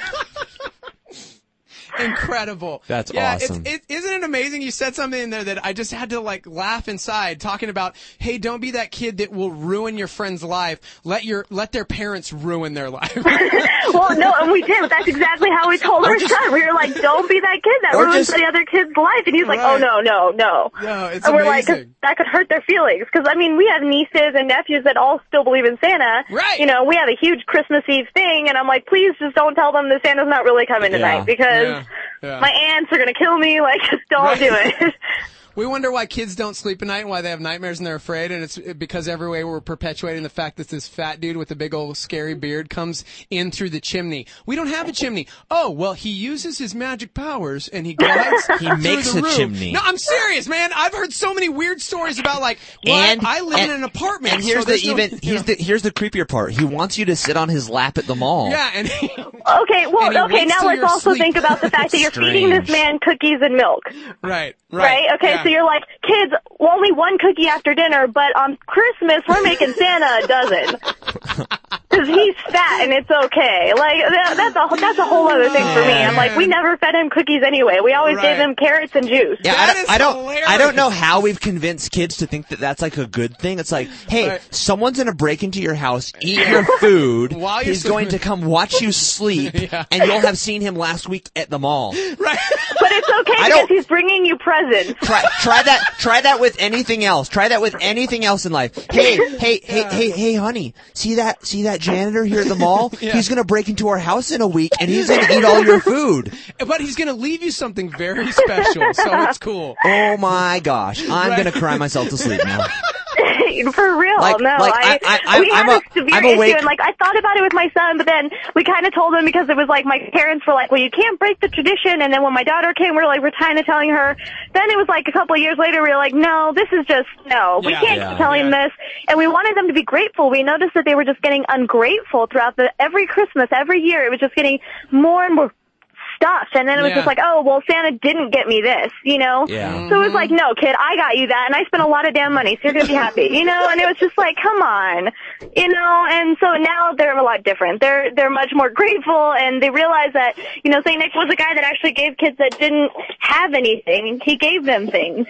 Incredible. That's awesome. Isn't it amazing? You said something in there that I just had to like laugh inside, talking about, hey, don't be that kid that will ruin your friend's life. Let their parents ruin their life. Well, no, and we did. That's exactly how we told our son. We were like, don't be that kid that ruins the other kid's life. And he was like, oh, no. No, it's and we're amazing. like, that could hurt their feelings. Because, we have nieces and nephews that all still believe in Santa. Right. We have a huge Christmas Eve thing, and I'm like, please just don't tell them that Santa's not really coming tonight, because my aunts are going to kill me. Like, just don't do it. We wonder why kids don't sleep at night and why they have nightmares and they're afraid, and it's because every way we're perpetuating the fact that this fat dude with a big old scary beard comes in through the chimney. We don't have a chimney. Oh, well, he uses his magic powers and he glides He makes a chimney. No, I'm serious, man. I've heard so many weird stories about, like, I live in an apartment. And here's here's the creepier part. He wants you to sit on his lap at the mall. Yeah, and okay, now let's also think about the fact that you're feeding this man cookies and milk. Right? Okay, so you're like, kids, only one cookie after dinner, but on Christmas we're making Santa a dozen. Because he's fat and it's okay. Like, that's a whole other thing for me. I'm like, we never fed him cookies anyway. We always gave him carrots and juice. Yeah, I don't know how we've convinced kids to think that that's like a good thing. It's like, hey, someone's going to break into your house, eat your food, he's going to come watch you sleep, and you'll have seen him last week at the mall. Right. But it's okay because he's bringing you presents. Try that with anything else. Try that with anything else in life. Hey, honey, see that janitor here at the mall? Yeah. He's gonna break into our house in a week and he's gonna eat all your food. But he's gonna leave you something very special, so it's cool. Oh my gosh. I'm gonna cry myself to sleep now. For real, we had a severe issue, and I thought about it with my son, but then we kind of told him, because it was like my parents were like, well, you can't break the tradition, and then when my daughter came, we're kind of telling her. Then it was like a couple of years later, we were like, no, this is just, we can't keep telling this, and we wanted them to be grateful. We noticed that they were just getting ungrateful throughout every Christmas, every year. It was just getting more and more stuff, and then it was just like, oh, well, Santa didn't get me this, Yeah. So it was like, no, kid, I got you that, and I spent a lot of damn money, so you're gonna be happy, and it was just like, come on, and so now they're a lot different. They're much more grateful, and they realize that, St. Nick was a guy that actually gave kids that didn't have anything. He gave them things,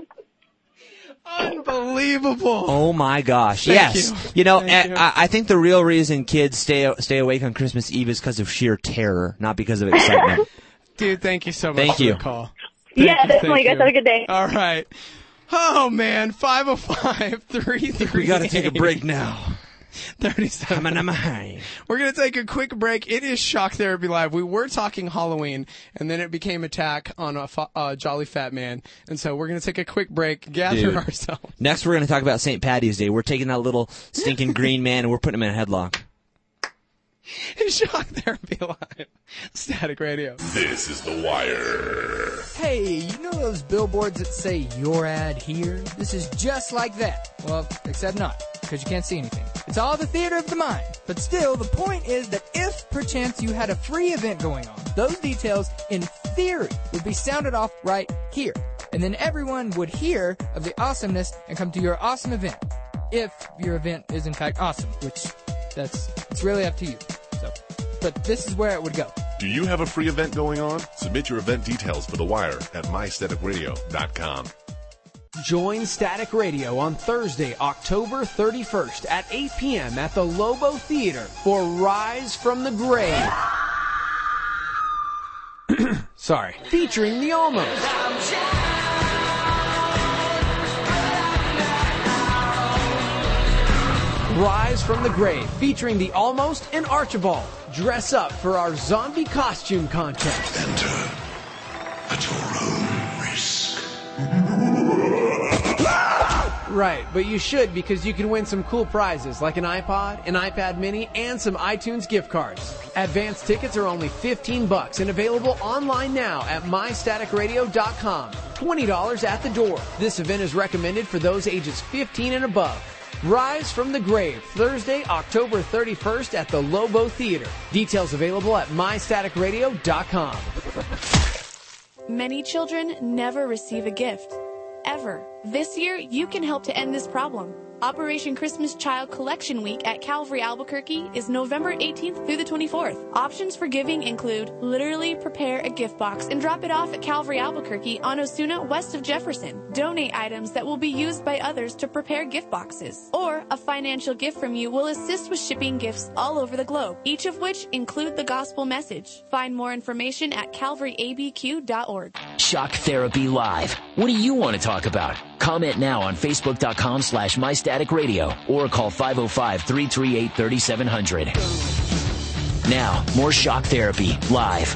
Unbelievable. Oh my gosh. Thank yes. you. I think the real reason kids stay awake on Christmas Eve is because of sheer terror, not because of excitement. Dude, thank you so much for the call. Definitely. You guys have a good day. All right. Oh man, 505-338. We gotta take a break now. 37. We're going to take a quick break. It is Shock Therapy Live. We were talking Halloween, and then it became Attack on a Jolly Fat Man. And so we're going to take a quick break, gather ourselves. Next, we're going to talk about St. Patty's Day. We're taking that little stinking green man, and we're putting him in a headlock. It's Shock Therapy Live. Static Radio. This is The Wire. Hey, you know those billboards that say your ad here? This is just like that. Well, except not, because you can't see anything. It's all the theater of the mind. But still, the point is that if, perchance, you had a free event going on, those details, in theory, would be sounded off right here. And then everyone would hear of the awesomeness and come to your awesome event. If your event is, in fact, awesome, which it's really up to you. But this is where it would go. Do you have a free event going on? Submit your event details for The Wire at mystaticradio.com. Join Static Radio on Thursday, October 31st at 8 p.m. at the Lobo Theater for Rise from the Grave. Sorry. Featuring The Almost. Rise from the Grave, featuring The Almost and Archibald. Dress up for our zombie costume contest. Enter at your own risk. Right, but you should, because you can win some cool prizes like an iPod, an iPad mini, and some iTunes gift cards. Advance tickets are only $15 and available online now at mystaticradio.com. $20 at the door. This event is recommended for those ages 15 and above. Rise from the Grave, Thursday, October 31st at the Lobo Theater. Details available at mystaticradio.com. Many children never receive a gift. Ever. This year, you can help to end this problem. Operation Christmas Child Collection Week at Calvary Albuquerque is November 18th through the 24th. Options for giving include literally prepare a gift box and drop it off at Calvary Albuquerque on Osuna west of Jefferson. Donate items that will be used by others to prepare gift boxes. Or a financial gift from you will assist with shipping gifts all over the globe, each of which include the gospel message. Find more information at calvaryabq.org. Shock Therapy Live. What do you want to talk about? Comment now on Facebook.com/MyStaticRadio or call 505-338-3700. Now, more Shock Therapy Live.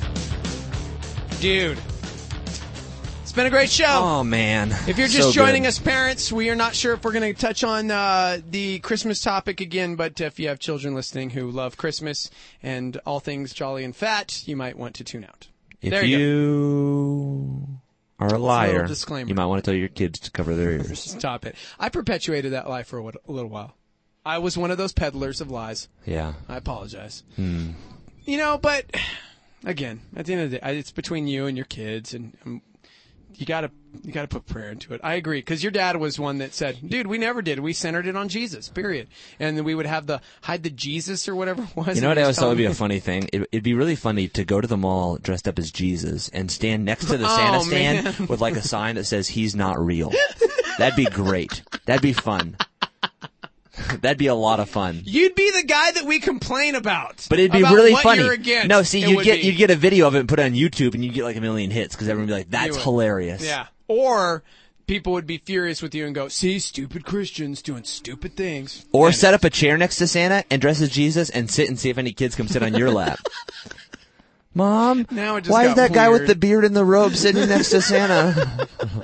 Dude. It's been a great show. Oh, man. If you're just joining us, parents, we are not sure if we're going to touch on the Christmas topic again, but if you have children listening who love Christmas and all things jolly and fat, you might want to tune out. If you are a liar, disclaimer. You might want to tell your kids to cover their ears. Stop it. I perpetuated that lie for a little while. I was one of those peddlers of lies. Yeah. I apologize. You know, but, again, at the end of the day, it's between you and your kids, and you gotta put prayer into it. I agree, because your dad was one that said, dude, we never did. We centered it on Jesus, period. And then we would have hide the Jesus or whatever it was. You know what I always thought would be a funny thing? It'd be really funny to go to the mall dressed up as Jesus and stand next to the Santa stand with like a sign that says he's not real. That'd be great. That'd be fun. That'd be a lot of fun. You'd be the guy that we complain about. But it'd be really funny. No, see, you'd get a video of it and put it on YouTube, and you'd get like 1 million hits because everyone would be like, "That's hilarious." Yeah. Or people would be furious with you and go, "See, stupid Christians doing stupid things." Or set up a chair next to Santa and dress as Jesus and sit and see if any kids come sit on your lap. Mom, why is that guy with the beard and the robe sitting next to Santa?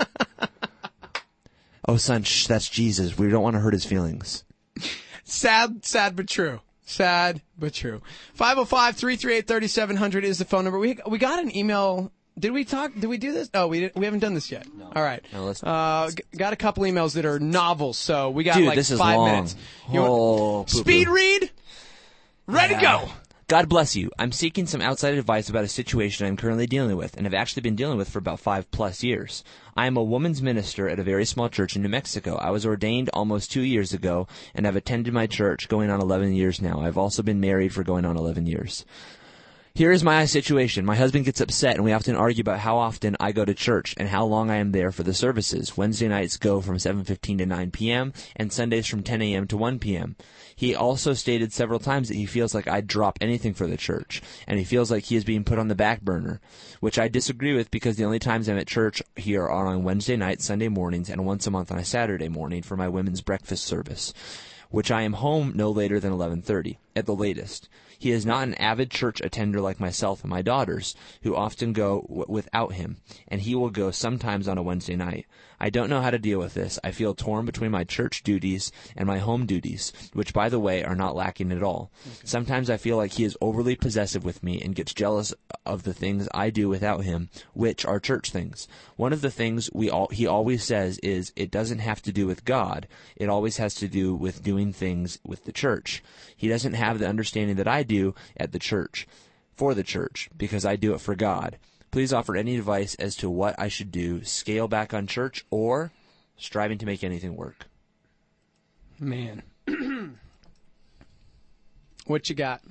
Oh, son, shh, that's Jesus. We don't want to hurt his feelings. Sad but true. Sad but true. 505-338-3700 is the phone number. We got an email. Did we do this? Oh, we haven't done this yet. No. All right. No, let's got a couple emails that are novels, so we got this is 5 long. minutes. Speed read? Ready to go. God bless you. I'm seeking some outside advice about a situation I'm currently dealing with and have actually been dealing with for about 5+ years. I am a woman's minister at a very small church in New Mexico. I was ordained almost 2 years ago and have attended my church going on 11 years now. I've also been married for going on 11 years. Here is my situation. My husband gets upset, and we often argue about how often I go to church and how long I am there for the services. Wednesday nights go from 7:15 to 9 p.m., and Sundays from 10 a.m. to 1 p.m. He also stated several times that he feels like I'd drop anything for the church, and he feels like he is being put on the back burner, which I disagree with because the only times I'm at church here are on Wednesday nights, Sunday mornings, and once a month on a Saturday morning for my women's breakfast service, which I am home no later than 11:30 at the latest. He is not an avid church attender like myself and my daughters, who often go without him, and he will go sometimes on a Wednesday night. I don't know how to deal with this. I feel torn between my church duties and my home duties, which, by the way, are not lacking at all. Okay. Sometimes I feel like he is overly possessive with me and gets jealous of the things I do without him, which are church things. One of the things he always says is, it doesn't have to do with God. It always has to do with doing things with the church. He doesn't have the understanding that I do at the church, for the church, because I do it for God. Please offer any advice as to what I should do, scale back on church, or striving to make anything work. Man. What you got?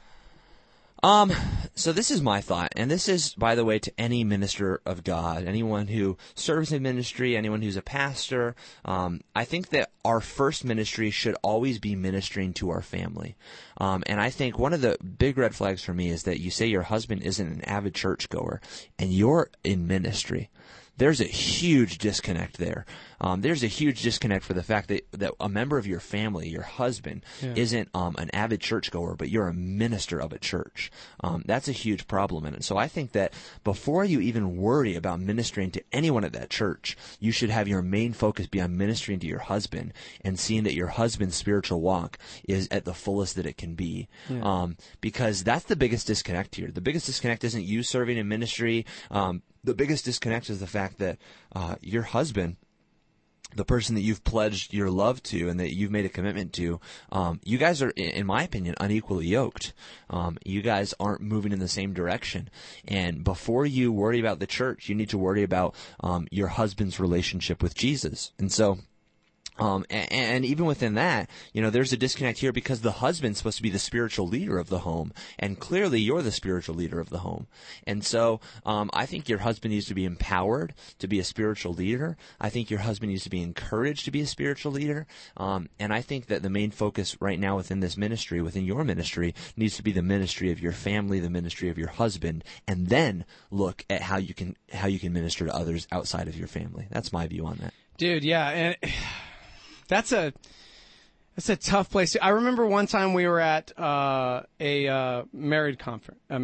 So this is my thought, and this is, by the way, to any minister of God, anyone who serves in ministry, anyone who's a pastor. I think that our first ministry should always be ministering to our family. And I think one of the big red flags for me is that you say your husband isn't an avid churchgoer, and you're in ministry. There's a huge disconnect there. there's a huge disconnect for the fact that a member of your family, your husband, isn't an avid churchgoer, but you're a minister of a church. That's a huge problem in it. So I think that before you even worry about ministering to anyone at that church, you should have your main focus be on ministering to your husband and seeing that your husband's spiritual walk is at the fullest that it can be. Because that's the biggest disconnect here. The biggest disconnect isn't you serving in ministry. The biggest disconnect is the fact that your husband, the person that you've pledged your love to and that you've made a commitment to, you guys are, in my opinion, unequally yoked. You guys aren't moving in the same direction. And before you worry about the church, you need to worry about your husband's relationship with Jesus. And so, and even within that, there's a disconnect here because the husband's supposed to be the spiritual leader of the home, and clearly you're the spiritual leader of the home. And so, I think your husband needs to be empowered to be a spiritual leader. I think your husband needs to be encouraged to be a spiritual leader. And I think that the main focus right now within this ministry, within your ministry, needs to be the ministry of your family, the ministry of your husband, and then look at how you can minister to others outside of your family. That's my view on that. Dude, yeah, and That's a tough place. I remember one time we were at a marriage conference, and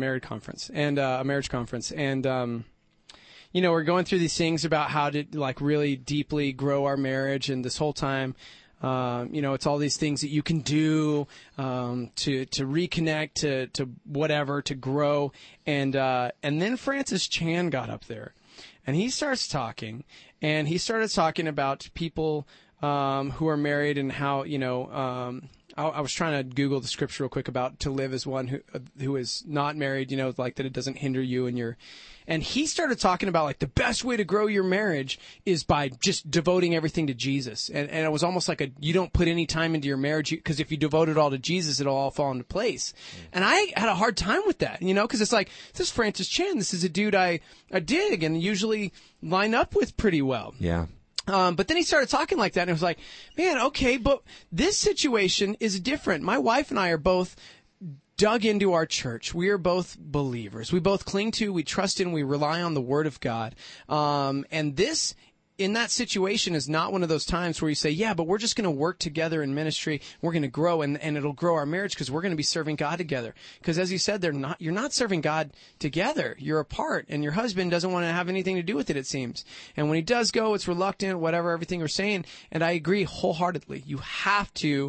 we're going through these things about how to really deeply grow our marriage, and this whole time, it's all these things that you can do to reconnect, to whatever, to grow, and then Francis Chan got up there, and he starts talking, and he started talking about people who are married and how, I was trying to Google the scripture real quick about to live as one who is not married, that it doesn't hinder you and he started talking about the best way to grow your marriage is by just devoting everything to Jesus. And it was almost like you don't put any time into your marriage because if you devote it all to Jesus, it'll all fall into place. And I had a hard time with that, because it's like, this is Francis Chan. This is a dude I dig and usually line up with pretty well. Yeah. But then he started talking like that, and it was like, man, okay, but this situation is different. My wife and I are both dug into our church. We are both believers. We both cling to, we trust in, we rely on the Word of God. And this, in that situation, is not one of those times where you say, yeah, but we're just going to work together in ministry. We're going to grow, and it'll grow our marriage because we're going to be serving God together. Because as you said, you're not serving God together. You're apart, and your husband doesn't want to have anything to do with it seems. And when he does go, it's reluctant, whatever, everything we're saying. And I agree wholeheartedly. You have to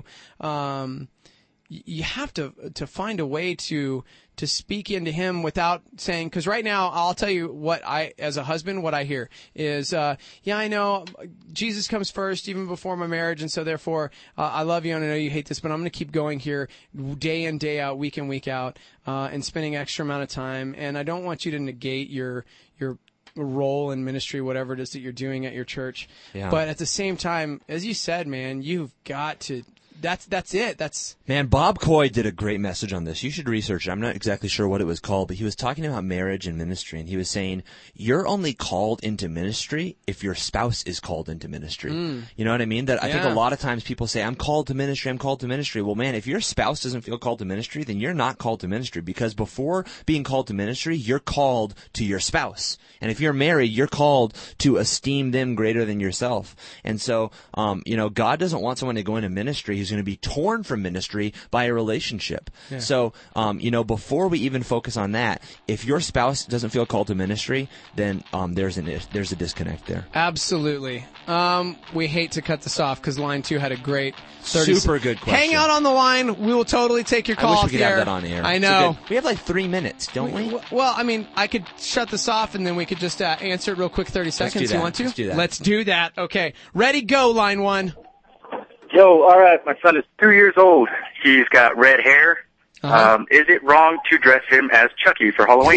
find a way to speak into him without saying, because right now I'll tell you as a husband, what I hear is, yeah, I know Jesus comes first even before my marriage. And so therefore, I love you and I know you hate this, but I'm going to keep going here day in, day out, week in, week out, and spending extra amount of time. And I don't want you to negate your role in ministry, whatever it is that you're doing at your church. Yeah. But at the same time, as you said, man, you've got to, that's it. Man, Bob Coy did a great message on this. You should research it. I'm not exactly sure what it was called, but he was talking about marriage and ministry, and he was saying, you're only called into ministry if your spouse is called into ministry. You know what I mean? I think a lot of times people say, I'm called to ministry. Well, man, if your spouse doesn't feel called to ministry, then you're not called to ministry, because before being called to ministry, you're called to your spouse. And if you're married, you're called to esteem them greater than yourself. And so, God doesn't want someone to go into ministry who's going to be torn from ministry by a relationship. Yeah. So, before we even focus on that, if your spouse doesn't feel called to ministry, then there's a disconnect there. Absolutely. We hate to cut this off because line 2 had a great super good question. Hang out on the line. We will totally take your call. I wish we could have that on air. I know. We have 3 minutes, don't we? Well, I mean, I could shut this off and then we could just answer it real quick, 30 seconds. You want to? Let's do that. Let's do that. Okay. Ready, go, line 1. Yo, all right, my son is 2 years old. He's got red hair. Uh-huh. Is it wrong to dress him as Chucky for Halloween?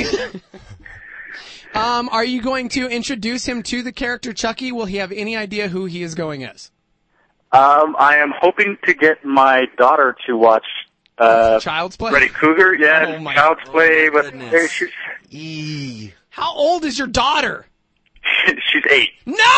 Are you going to introduce him to the character Chucky? Will he have any idea who he is going as? I am hoping to get my daughter to watch Child's Play? Freddy Krueger, yeah, Child's Play. But How old is your daughter? She's 8.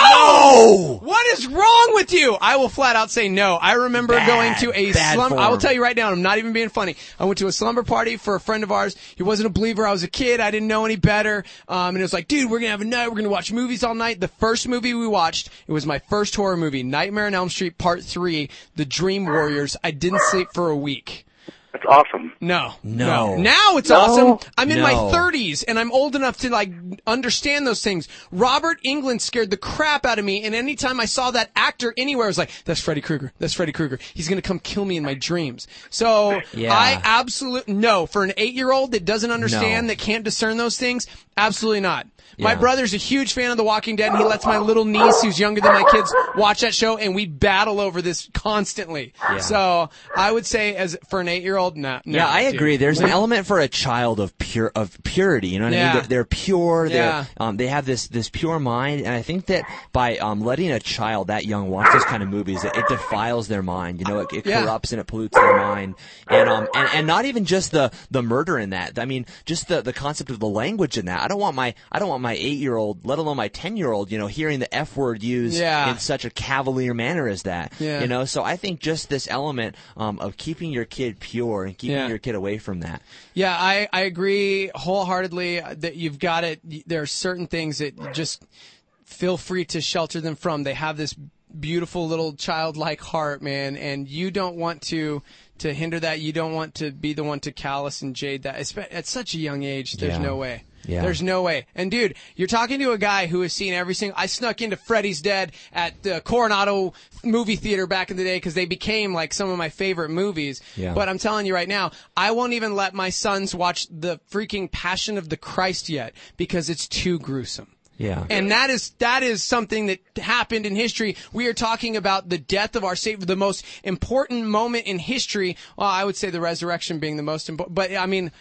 No! What is wrong with you? I will flat out say no. I remember going to a slumber. I will tell you right now, I'm not even being funny. I went to a slumber party for a friend of ours. He wasn't a believer. I was a kid. I didn't know any better. And it was like, dude, we're going to have a night. We're going to watch movies all night. The first movie we watched, it was my first horror movie, Nightmare on Elm Street Part 3, The Dream Warriors. I didn't sleep for a week. That's awesome. No. Now it's awesome. I'm in my 30s, and I'm old enough to, like, understand those things. Robert Englund scared the crap out of me, and anytime I saw that actor anywhere, I was like, that's Freddy Krueger. That's Freddy Krueger. He's going to come kill me in my dreams. So I absolutely, no. For an 8-year-old that doesn't understand, that can't discern those things, absolutely not. My brother's a huge fan of The Walking Dead, and he lets my little niece, who's younger than my kids, watch that show, and we battle over this constantly. Yeah. So I would say, as for an 8-year-old, no. Yeah, I agree. There's an element for a child of purity. You know what I mean? They're pure. They have this pure mind, and I think that by letting a child that young watch those kind of movies, it defiles their mind. You know, it corrupts and it pollutes their mind, and not even just the murder in that. I mean, just the concept of the language in that. I don't want my 8-year-old, let alone my 10-year-old, hearing the F word used in such a cavalier manner as that. Yeah. You know, so I think just this element of keeping your kid pure and keeping your kid away from that. Yeah, I agree wholeheartedly that you've got it. There are certain things that you just feel free to shelter them from. They have this beautiful little childlike heart, man, and you don't want to hinder that. You don't want to be the one to callous and jade that. At such a young age, there's no way. Yeah. There's no way. And dude, you're talking to a guy who has seen every single. I snuck into Freddy's Dead at the Coronado movie theater back in the day because they became like some of my favorite movies. Yeah. But I'm telling you right now, I won't even let my sons watch the freaking Passion of the Christ yet because it's too gruesome. Yeah. And that is something that happened in history. We are talking about the death of our Savior, the most important moment in history. Well, I would say the resurrection being the most important. But I mean,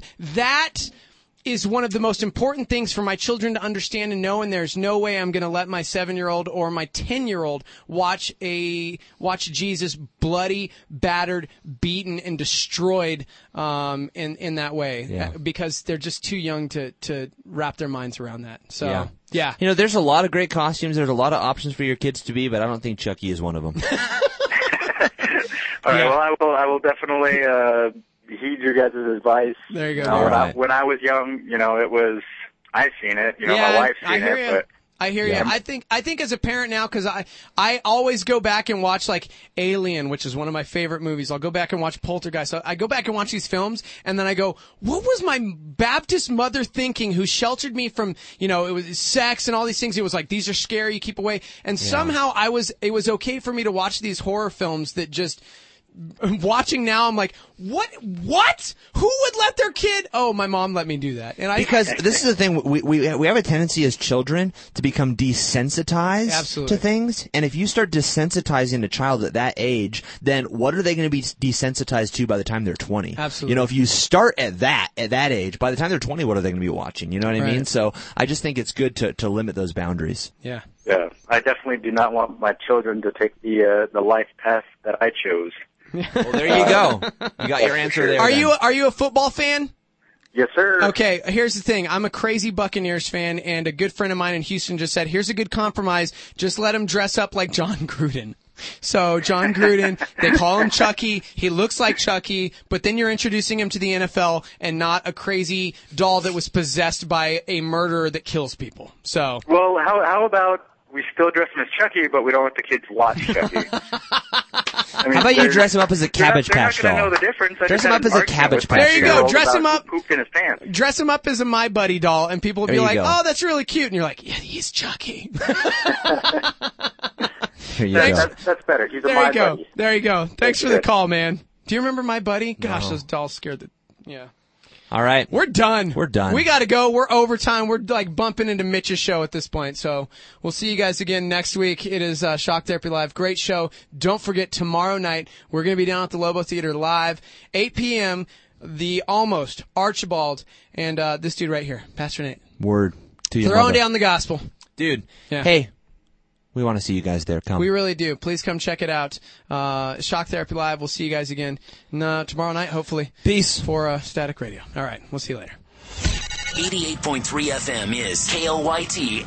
that is one of the most important things for my children to understand and know, and there's no way I'm going to let my 7-year-old or my 10-year-old watch Jesus bloody, battered, beaten, and destroyed in that way because they're just too young to wrap their minds around that. So yeah. You know, there's a lot of great costumes. There's a lot of options for your kids to be, but I don't think Chucky is one of them. All right. Well, I will definitely heed your guys' advice. There you go. When I was young, it was, I've seen it, my wife's seen it, but I hear you. I think as a parent now, because I always go back and watch like Alien, which is one of my favorite movies. I'll go back and watch Poltergeist. So I go back and watch these films, and then I go, what was my Baptist mother thinking who sheltered me from, it was sex and all these things. It was like, these are scary, you keep away. And somehow it was okay for me to watch these horror films that just, watching now, I'm like, what? Who would let their kid? Oh, my mom let me do that. And because this is the thing, we have a tendency as children to become desensitized to things. And if you start desensitizing a child at that age, then what are they going to be desensitized to by the time they're 20? Absolutely. If you start at that age, by the time they're 20, what are they going to be watching? You know what I mean? So I just think it's good to limit those boundaries. Yeah. Yeah. I definitely do not want my children to take the life path that I chose. Well, there you go. You got your answer there. Are you a football fan? Yes, sir. Okay, here's the thing. I'm a crazy Buccaneers fan, and a good friend of mine in Houston just said, here's a good compromise. Just let him dress up like John Gruden. So John Gruden, they call him Chucky. He looks like Chucky, but then you're introducing him to the NFL and not a crazy doll that was possessed by a murderer that kills people. So. Well, how about we still dress him as Chucky, but we don't let the kids watch Chucky? How about you dress him up as a Cabbage Patch doll? They're not going to know the difference. Dress him up as a Cabbage Patch doll. There you go. Dress him up. Pooped in his pants. Dress him up as a My Buddy doll, and people will be like, "Oh, that's really cute," and you're like, "Yeah, he's Chucky." That's better. He's a My Buddy. There you go. Thanks for the call, man. Do you remember My Buddy? Gosh, those dolls scared the. Yeah. All right. We're done. We got to go. We're overtime. We're like bumping into Mitch's show at this point. So we'll see you guys again next week. It is Shock Therapy Live. Great show. Don't forget, tomorrow night, we're going to be down at the Lobo Theater live, 8 p.m., the Almost, Archibald, and this dude right here, Pastor Nate. Word to you. Throwing down the gospel. Dude. Yeah. Hey. We want to see you guys there. Come. We really do. Please come check it out. Shock Therapy Live. We'll see you guys again tomorrow night, hopefully. Peace. For Static Radio. All right. We'll see you later. 88.3 FM is KLYT